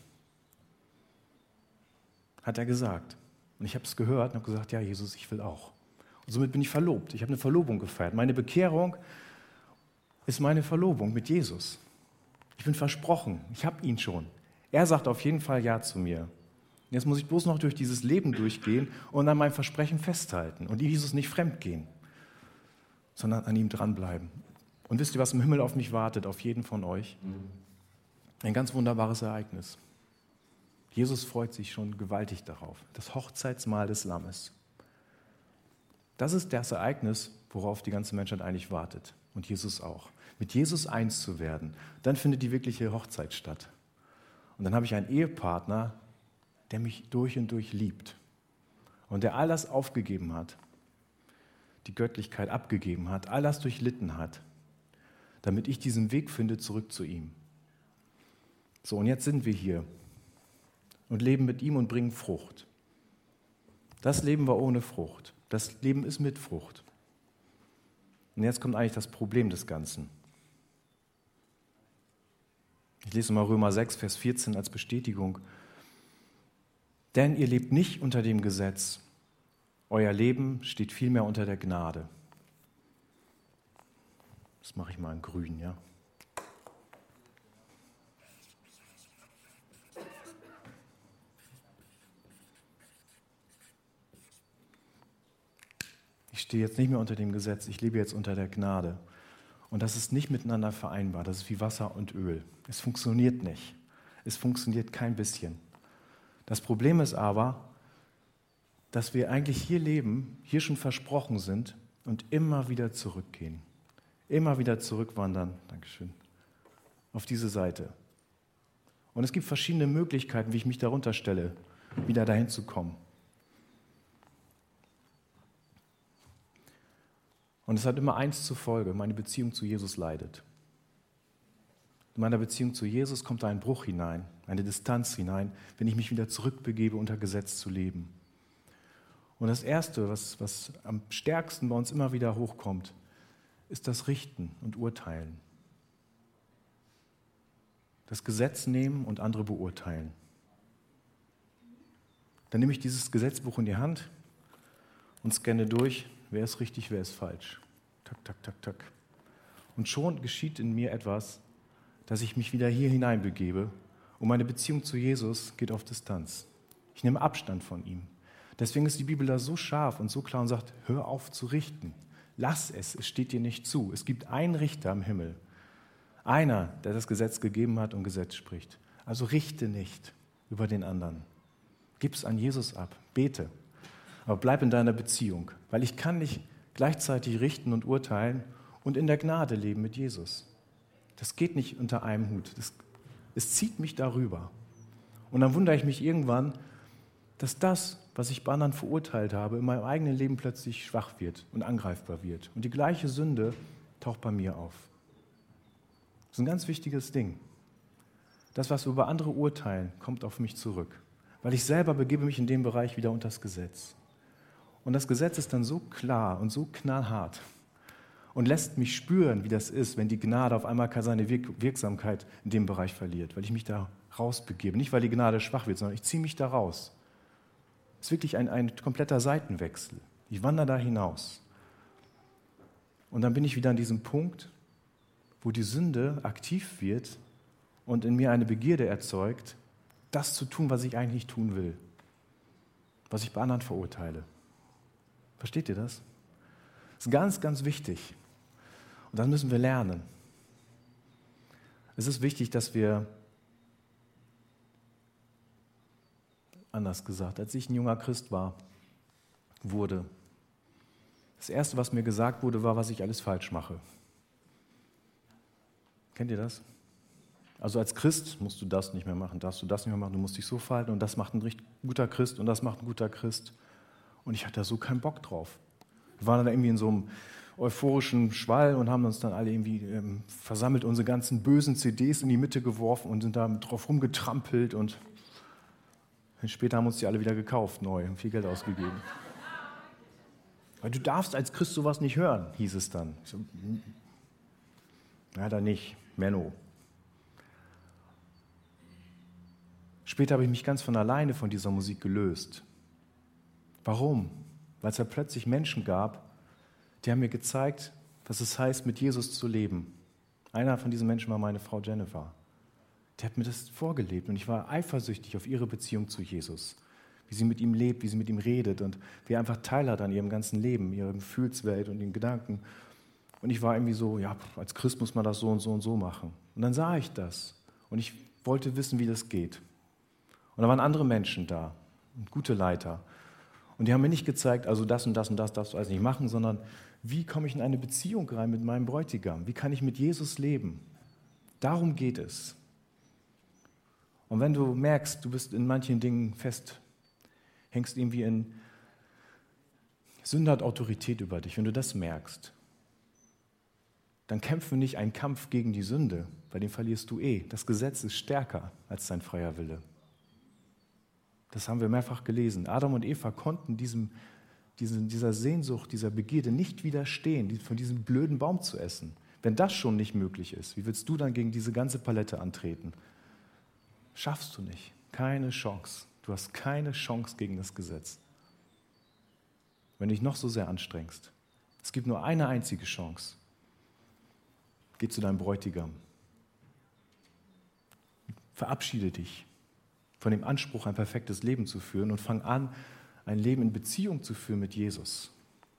Hat er gesagt. Und ich habe es gehört und habe gesagt, ja, Jesus, ich will auch. Und somit bin ich verlobt. Ich habe eine Verlobung gefeiert. Meine Bekehrung ist meine Verlobung mit Jesus. Ich bin versprochen. Ich habe ihn schon. Er sagt auf jeden Fall Ja zu mir. Jetzt muss ich bloß noch durch dieses Leben durchgehen und an meinem Versprechen festhalten und Jesus nicht fremdgehen, sondern an ihm dranbleiben. Und wisst ihr, was im Himmel auf mich wartet, auf jeden von euch? Ein ganz wunderbares Ereignis. Jesus freut sich schon gewaltig darauf. Das Hochzeitsmahl des Lammes. Das ist das Ereignis, worauf die ganze Menschheit eigentlich wartet. Und Jesus auch. Mit Jesus eins zu werden. Dann findet die wirkliche Hochzeit statt. Und dann habe ich einen Ehepartner, der mich durch und durch liebt. Und der all das aufgegeben hat. Die Göttlichkeit abgegeben hat. All das durchlitten hat. Damit ich diesen Weg finde zurück zu ihm. So, und jetzt sind wir hier. und leben mit ihm und bringen Frucht. Das Leben war ohne Frucht. Das Leben ist mit Frucht. Und jetzt kommt eigentlich das Problem des Ganzen. Ich lese mal Römer sechs, Vers vierzehn als Bestätigung. Denn ihr lebt nicht unter dem Gesetz, euer Leben steht vielmehr unter der Gnade. Das mache ich mal in grün, ja. Ich stehe jetzt nicht mehr unter dem Gesetz, ich lebe jetzt unter der Gnade. Und das ist nicht miteinander vereinbar, das ist wie Wasser und Öl. Es funktioniert nicht. Es funktioniert kein bisschen. Das Problem ist aber, dass wir eigentlich hier leben, hier schon versprochen sind und immer wieder zurückgehen. Immer wieder zurückwandern, Dankeschön, auf diese Seite. Und es gibt verschiedene Möglichkeiten, wie ich mich darunter stelle, wieder dahin zu kommen. Und es hat immer eins zur Folge, meine Beziehung zu Jesus leidet. In meiner Beziehung zu Jesus kommt da ein Bruch hinein, eine Distanz hinein, wenn ich mich wieder zurückbegebe, unter Gesetz zu leben. Und das Erste, was, was am stärksten bei uns immer wieder hochkommt, ist das Richten und Urteilen. Das Gesetz nehmen und andere beurteilen. Dann nehme ich dieses Gesetzbuch in die Hand und scanne durch, wer ist richtig, wer ist falsch. Tak, tak, tak, tak. Und schon geschieht in mir etwas, dass ich mich wieder hier hineinbegebe und meine Beziehung zu Jesus geht auf Distanz. Ich nehme Abstand von ihm. Deswegen ist die Bibel da so scharf und so klar und sagt, hör auf zu richten. Lass es, es steht dir nicht zu. Es gibt einen Richter im Himmel. Einer, der das Gesetz gegeben hat und Gesetz spricht. Also richte nicht über den anderen. Gib es an Jesus ab, bete. Aber bleib in deiner Beziehung, weil ich kann nicht gleichzeitig richten und urteilen und in der Gnade leben mit Jesus. Das geht nicht unter einem Hut. Das, es zieht mich darüber. Und dann wundere ich mich irgendwann, dass das, was ich bei anderen verurteilt habe, in meinem eigenen Leben plötzlich schwach wird und angreifbar wird. Und die gleiche Sünde taucht bei mir auf. Das ist ein ganz wichtiges Ding. Das, was wir über andere urteilen, kommt auf mich zurück. Weil ich selber begebe mich in dem Bereich wieder unter das Gesetz. Und das Gesetz ist dann so klar und so knallhart und lässt mich spüren, wie das ist, wenn die Gnade auf einmal seine Wirksamkeit in dem Bereich verliert, weil ich mich da rausbegebe. Nicht, weil die Gnade schwach wird, sondern ich ziehe mich da raus. Es ist wirklich ein, ein kompletter Seitenwechsel. Ich wandere da hinaus. Und dann bin ich wieder an diesem Punkt, wo die Sünde aktiv wird und in mir eine Begierde erzeugt, das zu tun, was ich eigentlich tun will, was ich bei anderen verurteile. Versteht ihr das? Das ist ganz, ganz wichtig. Und das müssen wir lernen. Es ist wichtig, dass wir, anders gesagt, als ich ein junger Christ war, wurde, das Erste, was mir gesagt wurde, war, was ich alles falsch mache. Kennt ihr das? Also als Christ musst du das nicht mehr machen, darfst du das nicht mehr machen, du musst dich so verhalten und das macht ein richtig guter Christ und das macht ein guter Christ. Und ich hatte da so keinen Bock drauf. Wir waren dann irgendwie in so einem euphorischen Schwall und haben uns dann alle irgendwie ähm, versammelt, unsere ganzen bösen C Ds in die Mitte geworfen und sind da drauf rumgetrampelt und später haben uns die alle wieder gekauft, neu, und viel Geld ausgegeben. Weil du darfst als Christ sowas nicht hören, hieß es dann. Ich so, ja, dann nicht, Menno. Später habe ich mich ganz von alleine von dieser Musik gelöst. Warum? Weil es ja plötzlich Menschen gab, die haben mir gezeigt, was es heißt, mit Jesus zu leben. Einer von diesen Menschen war meine Frau Jennifer. Die hat mir das vorgelebt und ich war eifersüchtig auf ihre Beziehung zu Jesus. Wie sie mit ihm lebt, wie sie mit ihm redet und wie er einfach Teil hat an ihrem ganzen Leben, ihrer Gefühlswelt und den Gedanken. Und ich war irgendwie so, ja, als Christ muss man das so und so und so machen. Und dann sah ich das und ich wollte wissen, wie das geht. Und da waren andere Menschen da, gute Leiter. Und die haben mir nicht gezeigt, also das und das und das darfst du alles nicht machen, sondern wie komme ich in eine Beziehung rein mit meinem Bräutigam? Wie kann ich mit Jesus leben? Darum geht es. Und wenn du merkst, du bist in manchen Dingen fest, hängst irgendwie in Sünde hat Autorität über dich, wenn du das merkst, dann kämpfe nicht einen Kampf gegen die Sünde, weil den verlierst du eh. Das Gesetz ist stärker als dein freier Wille. Das haben wir mehrfach gelesen. Adam und Eva konnten diesem, diesem, dieser Sehnsucht, dieser Begierde nicht widerstehen, von diesem blöden Baum zu essen. Wenn das schon nicht möglich ist, wie willst du dann gegen diese ganze Palette antreten? Schaffst du nicht. Keine Chance. Du hast keine Chance gegen das Gesetz. Wenn du dich noch so sehr anstrengst. Es gibt nur eine einzige Chance. Geh zu deinem Bräutigam. Verabschiede dich von dem Anspruch, ein perfektes Leben zu führen und fang an, ein Leben in Beziehung zu führen mit Jesus.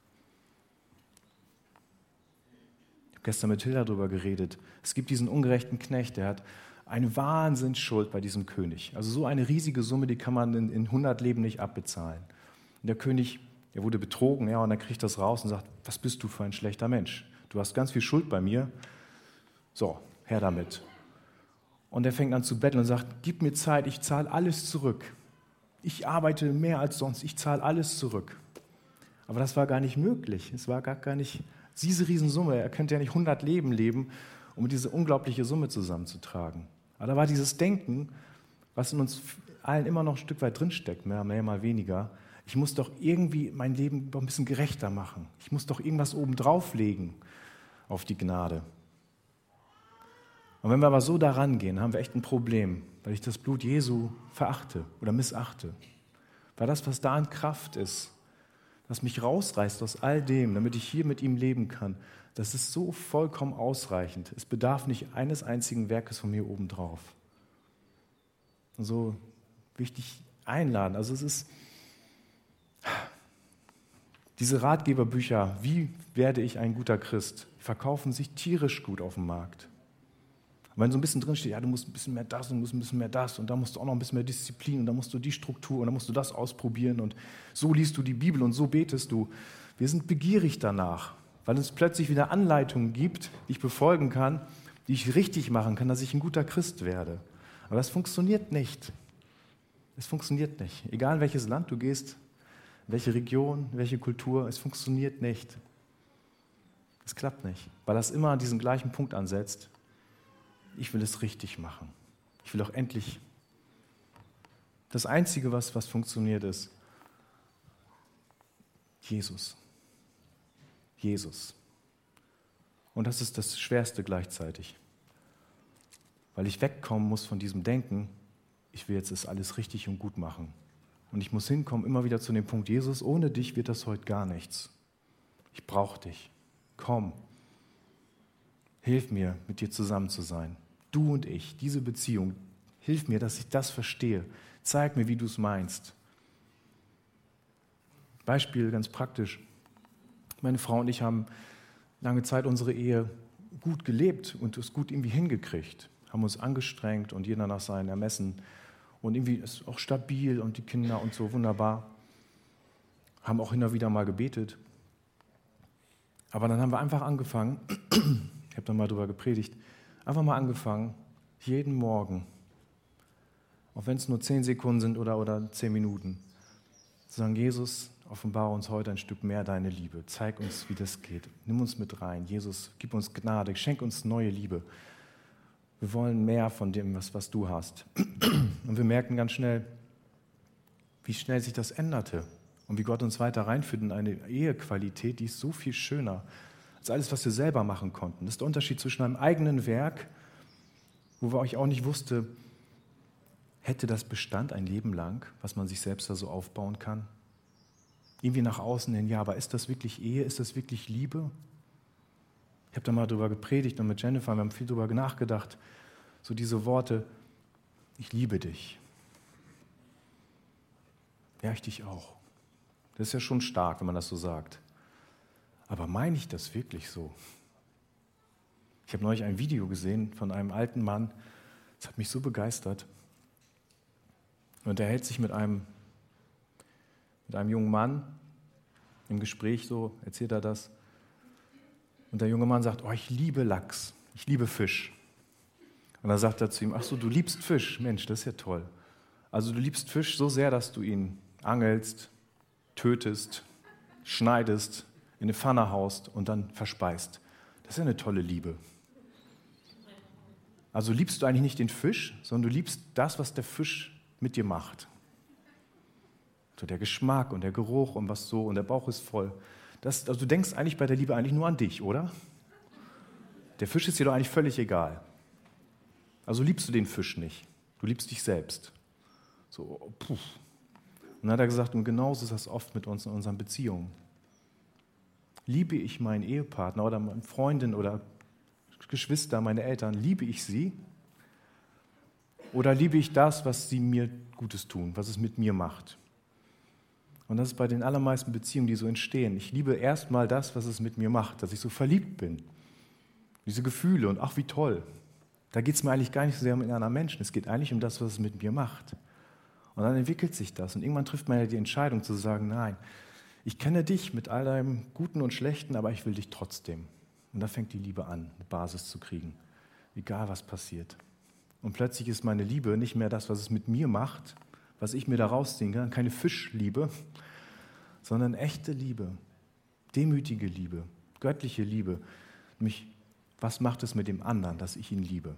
Ich habe gestern mit Hilda darüber geredet. Es gibt diesen ungerechten Knecht, der hat eine Wahnsinnsschuld bei diesem König. Also so eine riesige Summe, die kann man in, in hundert Leben nicht abbezahlen. Und der König, der wurde betrogen, ja, und er kriegt das raus und sagt, was bist du für ein schlechter Mensch? Du hast ganz viel Schuld bei mir. So, her damit. Und er fängt an zu betteln und sagt, gib mir Zeit, ich zahle alles zurück. Ich arbeite mehr als sonst, ich zahle alles zurück. Aber das war gar nicht möglich. Es war gar, gar nicht diese Riesensumme. Er könnte ja nicht hundert Leben leben, um diese unglaubliche Summe zusammenzutragen. Aber da war dieses Denken, was in uns allen immer noch ein Stück weit drinsteckt, mehr, mehr, mal weniger. Ich muss doch irgendwie mein Leben ein bisschen gerechter machen. Ich muss doch irgendwas oben drauflegen auf die Gnade. Und wenn wir aber so daran gehen, haben wir echt ein Problem, weil ich das Blut Jesu verachte oder missachte. Weil das, was da an Kraft ist, das mich rausreißt aus all dem, damit ich hier mit ihm leben kann, das ist so vollkommen ausreichend. Es bedarf nicht eines einzigen Werkes von mir obendrauf. Und so wichtig einladen. Also es ist diese Ratgeberbücher, wie werde ich ein guter Christ, verkaufen sich tierisch gut auf dem Markt. Und wenn so ein bisschen drinsteht, ja, du musst ein bisschen mehr das und du musst ein bisschen mehr das und da musst du auch noch ein bisschen mehr Disziplin und da musst du die Struktur und da musst du das ausprobieren und so liest du die Bibel und so betest du. Wir sind begierig danach, weil es plötzlich wieder Anleitungen gibt, die ich befolgen kann, die ich richtig machen kann, dass ich ein guter Christ werde. Aber das funktioniert nicht. Es funktioniert nicht. Egal in welches Land du gehst, welche Region, welche Kultur, es funktioniert nicht. Es klappt nicht, weil das immer an diesen gleichen Punkt ansetzt. Ich will es richtig machen. Ich will auch endlich. Das Einzige, was, was funktioniert, ist Jesus. Jesus. Und das ist das Schwerste gleichzeitig. Weil ich wegkommen muss von diesem Denken, ich will jetzt das alles richtig und gut machen. Und ich muss hinkommen, immer wieder zu dem Punkt, Jesus, ohne dich wird das heute gar nichts. Ich brauche dich. Komm. Hilf mir, mit dir zusammen zu sein. Du und ich, diese Beziehung, hilf mir, dass ich das verstehe. Zeig mir, wie du es meinst. Beispiel ganz praktisch. Meine Frau und ich haben lange Zeit unsere Ehe gut gelebt und es gut irgendwie hingekriegt. Haben uns angestrengt und jeder nach seinem Ermessen. Und irgendwie ist es auch stabil und die Kinder und so wunderbar. Haben auch hin und wieder mal gebetet. Aber dann haben wir einfach angefangen, ich habe dann mal darüber gepredigt, einfach mal angefangen, jeden Morgen, auch wenn es nur zehn Sekunden sind oder, oder zehn Minuten, zu sagen, Jesus, offenbare uns heute ein Stück mehr deine Liebe. Zeig uns, wie das geht. Nimm uns mit rein. Jesus, gib uns Gnade, schenk uns neue Liebe. Wir wollen mehr von dem, was, was du hast. Und wir merken ganz schnell, wie schnell sich das änderte und wie Gott uns weiter reinführt in eine Ehequalität, die ist so viel schöner als alles, was wir selber machen konnten. Das ist der Unterschied zwischen einem eigenen Werk, wo wir euch auch nicht wusste, hätte das Bestand ein Leben lang, was man sich selbst da so aufbauen kann? Irgendwie nach außen hin, ja, aber ist das wirklich Ehe? Ist das wirklich Liebe? Ich habe da mal drüber gepredigt und mit Jennifer, wir haben viel drüber nachgedacht. So diese Worte, ich liebe dich. Ja, ich dich auch. Das ist ja schon stark, wenn man das so sagt. Aber meine ich das wirklich so? Ich habe neulich ein Video gesehen von einem alten Mann, das hat mich so begeistert. Und er hält sich mit einem, mit einem jungen Mann im Gespräch, so erzählt er das. Und der junge Mann sagt, oh, ich liebe Lachs, ich liebe Fisch. Und dann sagt er zu ihm, ach so, du liebst Fisch, Mensch, das ist ja toll. Also du liebst Fisch so sehr, dass du ihn angelst, tötest, schneidest, in eine Pfanne haust und dann verspeist. Das ist ja eine tolle Liebe. Also liebst du eigentlich nicht den Fisch, sondern du liebst das, was der Fisch mit dir macht. So der Geschmack und der Geruch und was so und der Bauch ist voll. Das, also du denkst eigentlich bei der Liebe eigentlich nur an dich, oder? Der Fisch ist dir doch eigentlich völlig egal. Also liebst du den Fisch nicht. Du liebst dich selbst. So, puh. Und dann hat er gesagt, und genauso ist das oft mit uns in unseren Beziehungen. Liebe ich meinen Ehepartner oder meine Freundin oder Geschwister, meine Eltern, liebe ich sie? Oder liebe ich das, was sie mir Gutes tun, was es mit mir macht? Und das ist bei den allermeisten Beziehungen, die so entstehen. Ich liebe erstmal das, was es mit mir macht, dass ich so verliebt bin. Diese Gefühle und ach, wie toll. Da geht es mir eigentlich gar nicht so sehr um einen anderen Menschen. Es geht eigentlich um das, was es mit mir macht. Und dann entwickelt sich das. Und irgendwann trifft man ja die Entscheidung zu sagen, nein, ich kenne dich mit all deinem Guten und Schlechten, aber ich will dich trotzdem. Und da fängt die Liebe an, eine Basis zu kriegen. Egal, was passiert. Und plötzlich ist meine Liebe nicht mehr das, was es mit mir macht, was ich mir da rausziehen kann, keine Fischliebe, sondern echte Liebe, demütige Liebe, göttliche Liebe. Nämlich, was macht es mit dem anderen, dass ich ihn liebe?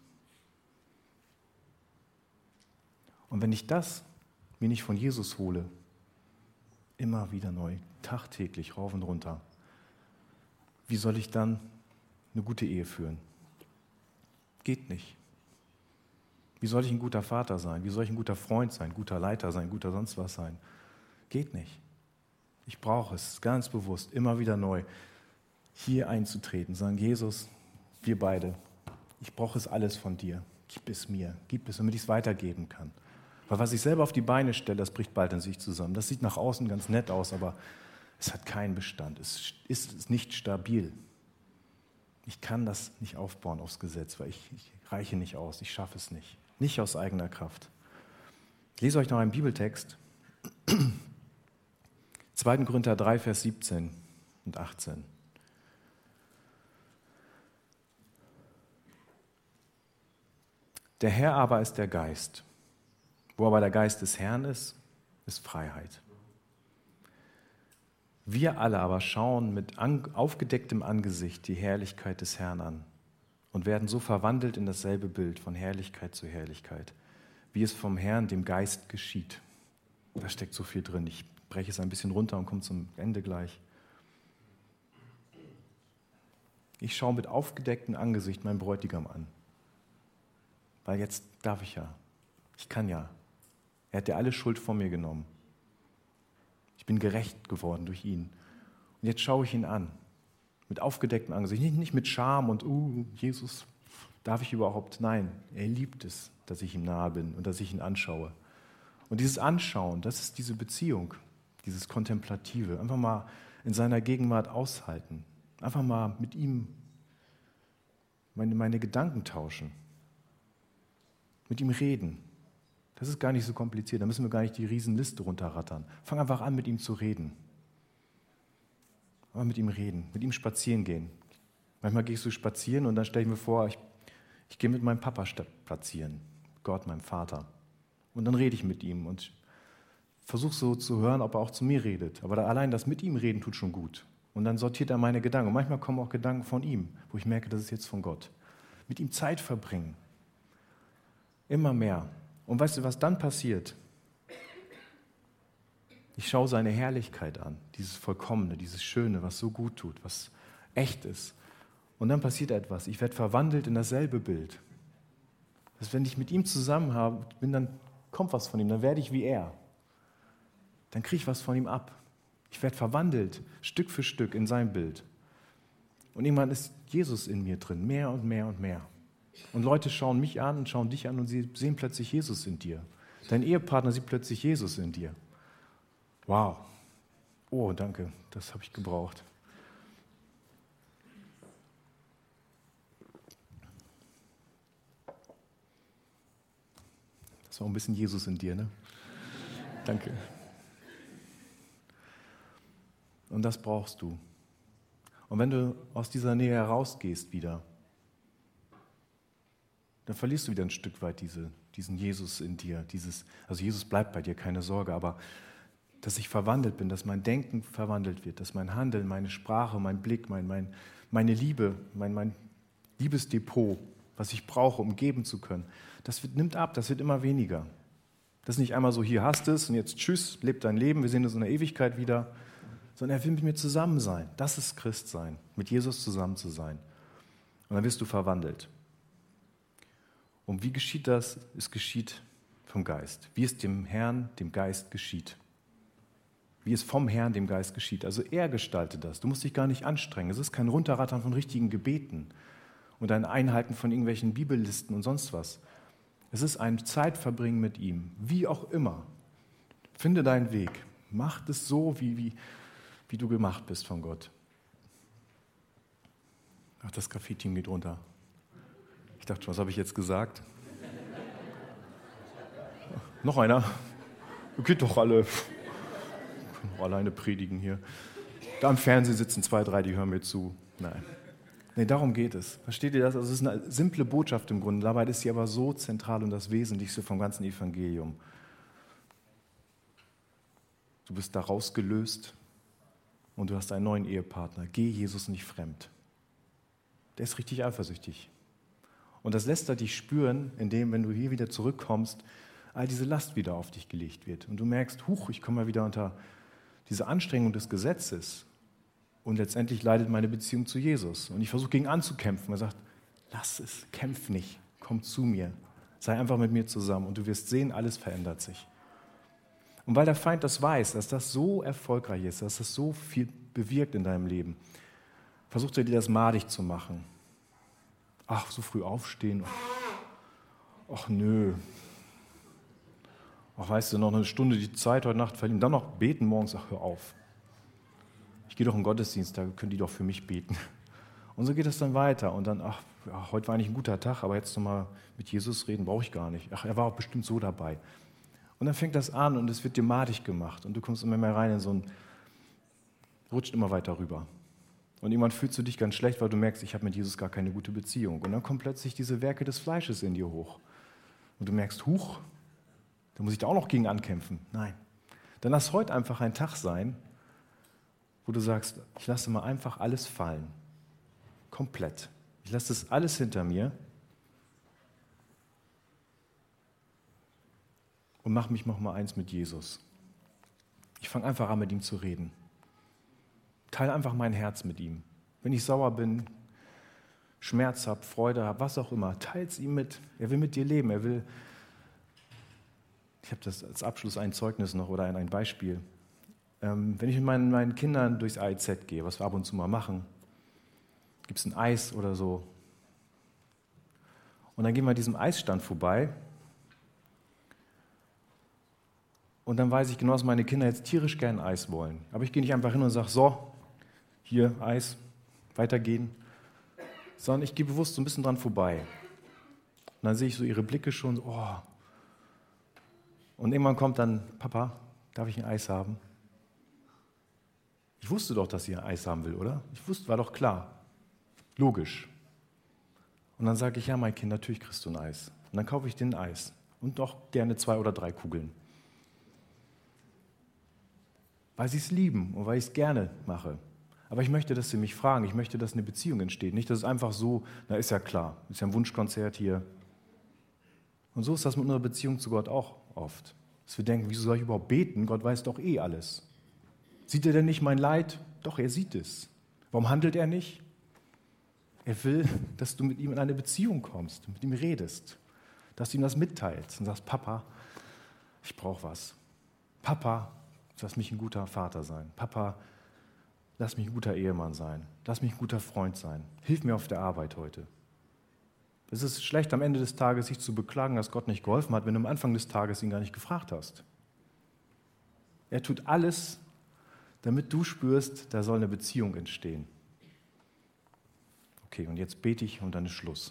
Und wenn ich das mir nicht von Jesus hole, immer wieder neu, tagtäglich, rauf und runter, wie soll ich dann eine gute Ehe führen? Geht nicht. Wie soll ich ein guter Vater sein? Wie soll ich ein guter Freund sein, guter Leiter sein, guter sonst was sein? Geht nicht. Ich brauche es ganz bewusst, immer wieder neu, hier einzutreten, sagen, Jesus, wir beide, ich brauche es alles von dir. Gib es mir, gib es, damit ich es weitergeben kann. Weil was ich selber auf die Beine stelle, das bricht bald in sich zusammen. Das sieht nach außen ganz nett aus, aber es hat keinen Bestand. Es ist nicht stabil. Ich kann das nicht aufbauen aufs Gesetz, weil ich, ich reiche nicht aus, ich schaffe es nicht. Nicht aus eigener Kraft. Ich lese euch noch einen Bibeltext. zweiter Korinther drei, Vers siebzehn und achtzehn. Der Herr aber ist der Geist. Wo aber der Geist des Herrn ist, ist Freiheit. Wir alle aber schauen mit aufgedecktem Angesicht die Herrlichkeit des Herrn an und werden so verwandelt in dasselbe Bild von Herrlichkeit zu Herrlichkeit, wie es vom Herrn, dem Geist, geschieht. Da steckt so viel drin. Ich breche es ein bisschen runter und komme zum Ende gleich. Ich schaue mit aufgedecktem Angesicht meinen Bräutigam an, weil jetzt darf ich ja. Ich kann ja. Er hat ja alle Schuld von mir genommen. Ich bin gerecht geworden durch ihn. Und jetzt schaue ich ihn an, mit aufgedecktem Angesicht, nicht, nicht mit Scham und, uh, Jesus, darf ich überhaupt? Nein, er liebt es, dass ich ihm nahe bin und dass ich ihn anschaue. Und dieses Anschauen, das ist diese Beziehung, dieses Kontemplative, einfach mal in seiner Gegenwart aushalten, einfach mal mit ihm meine, meine Gedanken tauschen, mit ihm reden. Das ist gar nicht so kompliziert, da müssen wir gar nicht die Riesenliste runterrattern. Fang einfach an, mit ihm zu reden. Aber mit ihm reden, mit ihm spazieren gehen. Manchmal gehst du spazieren und dann stelle ich mir vor, ich, ich gehe mit meinem Papa spazieren, Gott, meinem Vater. Und dann rede ich mit ihm und versuche so zu hören, ob er auch zu mir redet. Aber da allein das mit ihm reden tut schon gut. Und dann sortiert er meine Gedanken. Und manchmal kommen auch Gedanken von ihm, wo ich merke, das ist jetzt von Gott. Mit ihm Zeit verbringen. Immer mehr. Und weißt du, was dann passiert? Ich schaue seine Herrlichkeit an, dieses Vollkommene, dieses Schöne, was so gut tut, was echt ist. Und dann passiert etwas. Ich werde verwandelt in dasselbe Bild. Dass wenn ich mit ihm zusammen bin, dann kommt was von ihm, dann werde ich wie er. Dann kriege ich was von ihm ab. Ich werde verwandelt, Stück für Stück in sein Bild. Und irgendwann ist Jesus in mir drin, mehr und mehr und mehr. Und Leute schauen mich an und schauen dich an und sie sehen plötzlich Jesus in dir. Dein Ehepartner sieht plötzlich Jesus in dir. Wow. Oh, danke, das habe ich gebraucht. Das war ein bisschen Jesus in dir, ne? Danke. Und das brauchst du. Und wenn du aus dieser Nähe herausgehst wieder, dann verlierst du wieder ein Stück weit diese, diesen Jesus in dir. Dieses, also Jesus bleibt bei dir, keine Sorge, aber dass ich verwandelt bin, dass mein Denken verwandelt wird, dass mein Handeln, meine Sprache, mein Blick, mein, mein, meine Liebe, mein, mein Liebesdepot, was ich brauche, um geben zu können, das wird, nimmt ab, das wird immer weniger. Das ist nicht einmal so, hier hast du es und jetzt tschüss, leb dein Leben, wir sehen uns in der Ewigkeit wieder. Sondern er will mit mir zusammen sein. Das ist Christsein, mit Jesus zusammen zu sein. Und dann wirst du verwandelt. Und wie geschieht das? Es geschieht vom Geist. Wie es dem Herrn, dem Geist geschieht. Wie es vom Herrn, dem Geist geschieht. Also er gestaltet das. Du musst dich gar nicht anstrengen. Es ist kein Runterrattern von richtigen Gebeten und ein Einhalten von irgendwelchen Bibellisten und sonst was. Es ist ein Zeitverbringen mit ihm. Wie auch immer. Finde deinen Weg. Mach es so, wie, wie, wie du gemacht bist von Gott. Ach, das Graffiti-Team geht runter. Ich dachte schon, was habe ich jetzt gesagt? Noch einer? Geht doch alle. Können doch alleine predigen hier. Da im Fernsehen sitzen zwei, drei, die hören mir zu. Nein. Nee, darum geht es. Versteht ihr das? Also es ist eine simple Botschaft im Grunde. Dabei ist sie aber so zentral und das Wesentlichste vom ganzen Evangelium. Du bist da rausgelöst und du hast einen neuen Ehepartner. Geh Jesus nicht fremd. Der ist richtig eifersüchtig. Und das lässt er dich spüren, indem, wenn du hier wieder zurückkommst, all diese Last wieder auf dich gelegt wird. Und du merkst, huch, ich komme mal wieder unter diese Anstrengung des Gesetzes. Und letztendlich leidet meine Beziehung zu Jesus. Und ich versuche gegen anzukämpfen. Er sagt, lass es, kämpf nicht, komm zu mir. Sei einfach mit mir zusammen und du wirst sehen, alles verändert sich. Und weil der Feind das weiß, dass das so erfolgreich ist, dass das so viel bewirkt in deinem Leben, versucht er dir das madig zu machen. Ach, so früh aufstehen. Ach nö. Ach, weißt du, noch eine Stunde die Zeit heute Nacht verlieren. Dann noch beten morgens. Ach, hör auf. Ich gehe doch in den Gottesdienst, da können die doch für mich beten. Und so geht es dann weiter. Und dann, ach, ja, heute war eigentlich ein guter Tag, aber jetzt nochmal mit Jesus reden brauche ich gar nicht. Ach, er war auch bestimmt so dabei. Und dann fängt das an und es wird dir madig gemacht. Und du kommst immer mehr rein in so ein, rutscht immer weiter rüber. Und irgendwann fühlst du dich ganz schlecht, weil du merkst, ich habe mit Jesus gar keine gute Beziehung. Und dann kommen plötzlich diese Werke des Fleisches in dir hoch. Und du merkst, huch, da muss ich da auch noch gegen ankämpfen. Nein. Dann lass heute einfach ein Tag sein, wo du sagst, ich lasse mal einfach alles fallen. Komplett. Ich lasse das alles hinter mir und mache mich noch mal eins mit Jesus. Ich fange einfach an, mit ihm zu reden. Teile einfach mein Herz mit ihm. Wenn ich sauer bin, Schmerz habe, Freude habe, was auch immer, teile es ihm mit. Er will mit dir leben. Er will. Ich habe das als Abschluss ein Zeugnis noch oder ein, ein Beispiel. Ähm, wenn ich mit meinen, meinen Kindern durchs A E Z gehe, was wir ab und zu mal machen, gibt es ein Eis oder so. Und dann gehen wir an diesem Eisstand vorbei. Und dann weiß ich genau, dass meine Kinder jetzt tierisch gern Eis wollen. Aber ich gehe nicht einfach hin und sage, so, hier Eis, weitergehen. Sondern ich gehe bewusst so ein bisschen dran vorbei. Und dann sehe ich so ihre Blicke schon, oh. Und irgendwann kommt dann, Papa, darf ich ein Eis haben? Ich wusste doch, dass sie ein Eis haben will, oder? Ich wusste, war doch klar. Logisch. Und dann sage ich, ja, mein Kind, natürlich kriegst du ein Eis. Und dann kaufe ich dir ein Eis. Und doch gerne zwei oder drei Kugeln. Weil sie es lieben und weil ich es gerne mache. Aber ich möchte, dass sie mich fragen. Ich möchte, dass eine Beziehung entsteht. Nicht, dass es einfach so, na ist ja klar, ist ja ein Wunschkonzert hier. Und so ist das mit unserer Beziehung zu Gott auch oft. Dass wir denken, wieso soll ich überhaupt beten? Gott weiß doch eh alles. Sieht er denn nicht mein Leid? Doch, er sieht es. Warum handelt er nicht? Er will, dass du mit ihm in eine Beziehung kommst, mit ihm redest, dass du ihm das mitteilst und sagst, Papa, ich brauche was. Papa, lass mich ein guter Vater sein. Papa, lass mich ein guter Ehemann sein. Lass mich ein guter Freund sein. Hilf mir auf der Arbeit heute. Es ist schlecht, am Ende des Tages sich zu beklagen, dass Gott nicht geholfen hat, wenn du am Anfang des Tages ihn gar nicht gefragt hast. Er tut alles, damit du spürst, da soll eine Beziehung entstehen. Okay, und jetzt bete ich und dann ist Schluss.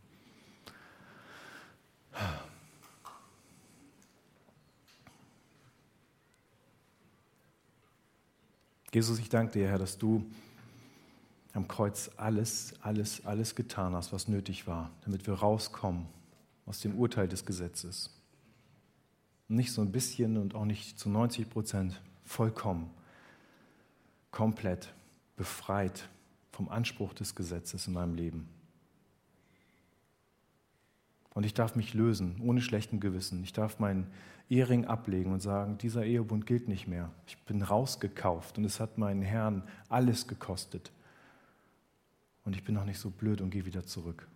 Jesus, ich danke dir, Herr, dass du am Kreuz alles, alles, alles getan hast, was nötig war, damit wir rauskommen aus dem Urteil des Gesetzes. Nicht so ein bisschen und auch nicht zu neunzig Prozent, vollkommen, komplett befreit vom Anspruch des Gesetzes in meinem Leben. Und ich darf mich lösen, ohne schlechten Gewissen. Ich darf meinen Ehering ablegen und sagen, dieser Ehebund gilt nicht mehr. Ich bin rausgekauft und es hat meinen Herrn alles gekostet. Und ich bin noch nicht so blöd und gehe wieder zurück.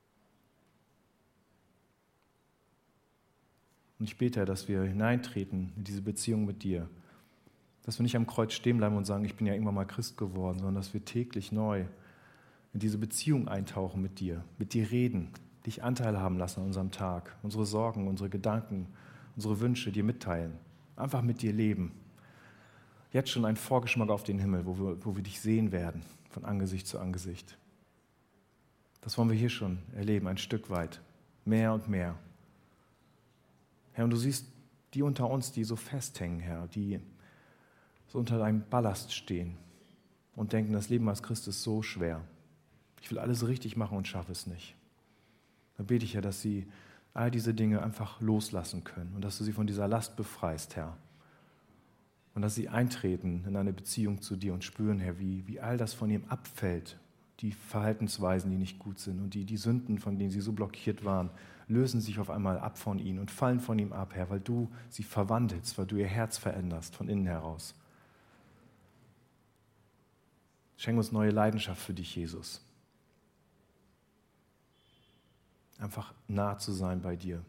Und ich bete, dass wir hineintreten in diese Beziehung mit dir. Dass wir nicht am Kreuz stehen bleiben und sagen, ich bin ja irgendwann mal Christ geworden, sondern dass wir täglich neu in diese Beziehung eintauchen mit dir, mit dir reden, dich Anteil haben lassen an unserem Tag, unsere Sorgen, unsere Gedanken, unsere Wünsche dir mitteilen, einfach mit dir leben. Jetzt schon ein Vorgeschmack auf den Himmel, wo wir, wo wir dich sehen werden, von Angesicht zu Angesicht. Das wollen wir hier schon erleben, ein Stück weit, mehr und mehr. Herr, und du siehst die unter uns, die so festhängen, Herr, die so unter deinem Ballast stehen und denken, das Leben als Christ ist so schwer. Ich will alles richtig machen und schaffe es nicht. Da bete ich ja, dass sie all diese Dinge einfach loslassen können und dass du sie von dieser Last befreist, Herr. Und dass sie eintreten in eine Beziehung zu dir und spüren, Herr, wie, wie all das von ihm abfällt, die Verhaltensweisen, die nicht gut sind und die, die Sünden, von denen sie so blockiert waren, lösen sich auf einmal ab von ihnen und fallen von ihm ab, Herr, weil du sie verwandelst, weil du ihr Herz veränderst von innen heraus. Schenk uns neue Leidenschaft für dich, Jesus. Einfach nah zu sein bei dir.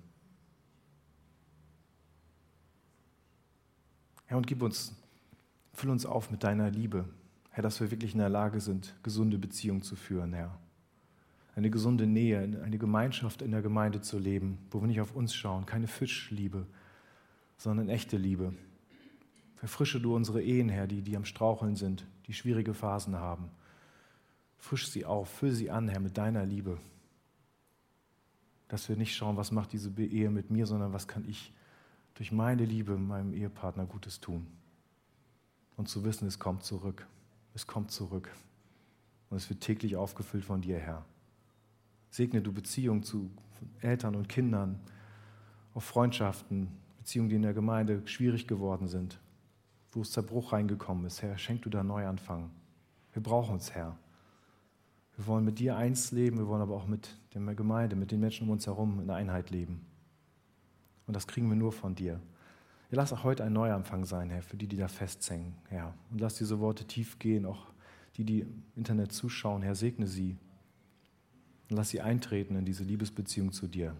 Herr, und gib uns, füll uns auf mit deiner Liebe, Herr, dass wir wirklich in der Lage sind, gesunde Beziehungen zu führen, Herr. Eine gesunde Nähe, eine Gemeinschaft in der Gemeinde zu leben, wo wir nicht auf uns schauen, keine Fischliebe, sondern echte Liebe. Verfrische du unsere Ehen, Herr, die, die am Straucheln sind, die schwierige Phasen haben. Frisch sie auf, füll sie an, Herr, mit deiner Liebe. Dass wir nicht schauen, was macht diese Ehe mit mir, sondern was kann ich durch meine Liebe meinem Ehepartner Gutes tun. Und zu wissen, es kommt zurück. Es kommt zurück. Und es wird täglich aufgefüllt von dir, Herr. Segne du Beziehungen zu Eltern und Kindern, auch Freundschaften, Beziehungen, die in der Gemeinde schwierig geworden sind, wo es Zerbruch reingekommen ist. Herr, schenk du da Neuanfang. Wir brauchen uns, Herr. Wir wollen mit dir eins leben, wir wollen aber auch mit der Gemeinde, mit den Menschen um uns herum in Einheit leben. Und das kriegen wir nur von dir. Ja, lass auch heute ein Neuanfang sein, Herr, für die, die da festhängen, Herr. Und lass diese Worte tief gehen, auch die, die im Internet zuschauen, Herr, segne sie. Und lass sie eintreten in diese Liebesbeziehung zu dir.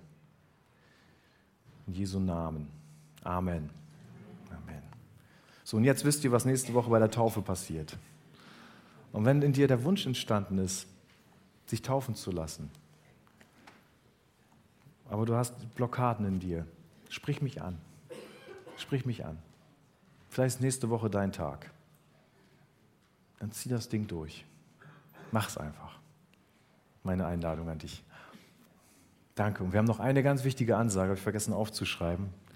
In Jesu Namen. Amen. Amen. So, und jetzt wisst ihr, was nächste Woche bei der Taufe passiert. Und wenn in dir der Wunsch entstanden ist, sich taufen zu lassen, aber du hast Blockaden in dir, sprich mich an. Sprich mich an. Vielleicht ist nächste Woche dein Tag. Dann zieh das Ding durch. Mach's einfach. Meine Einladung an dich. Danke. Und wir haben noch eine ganz wichtige Ansage, habe ich vergessen aufzuschreiben.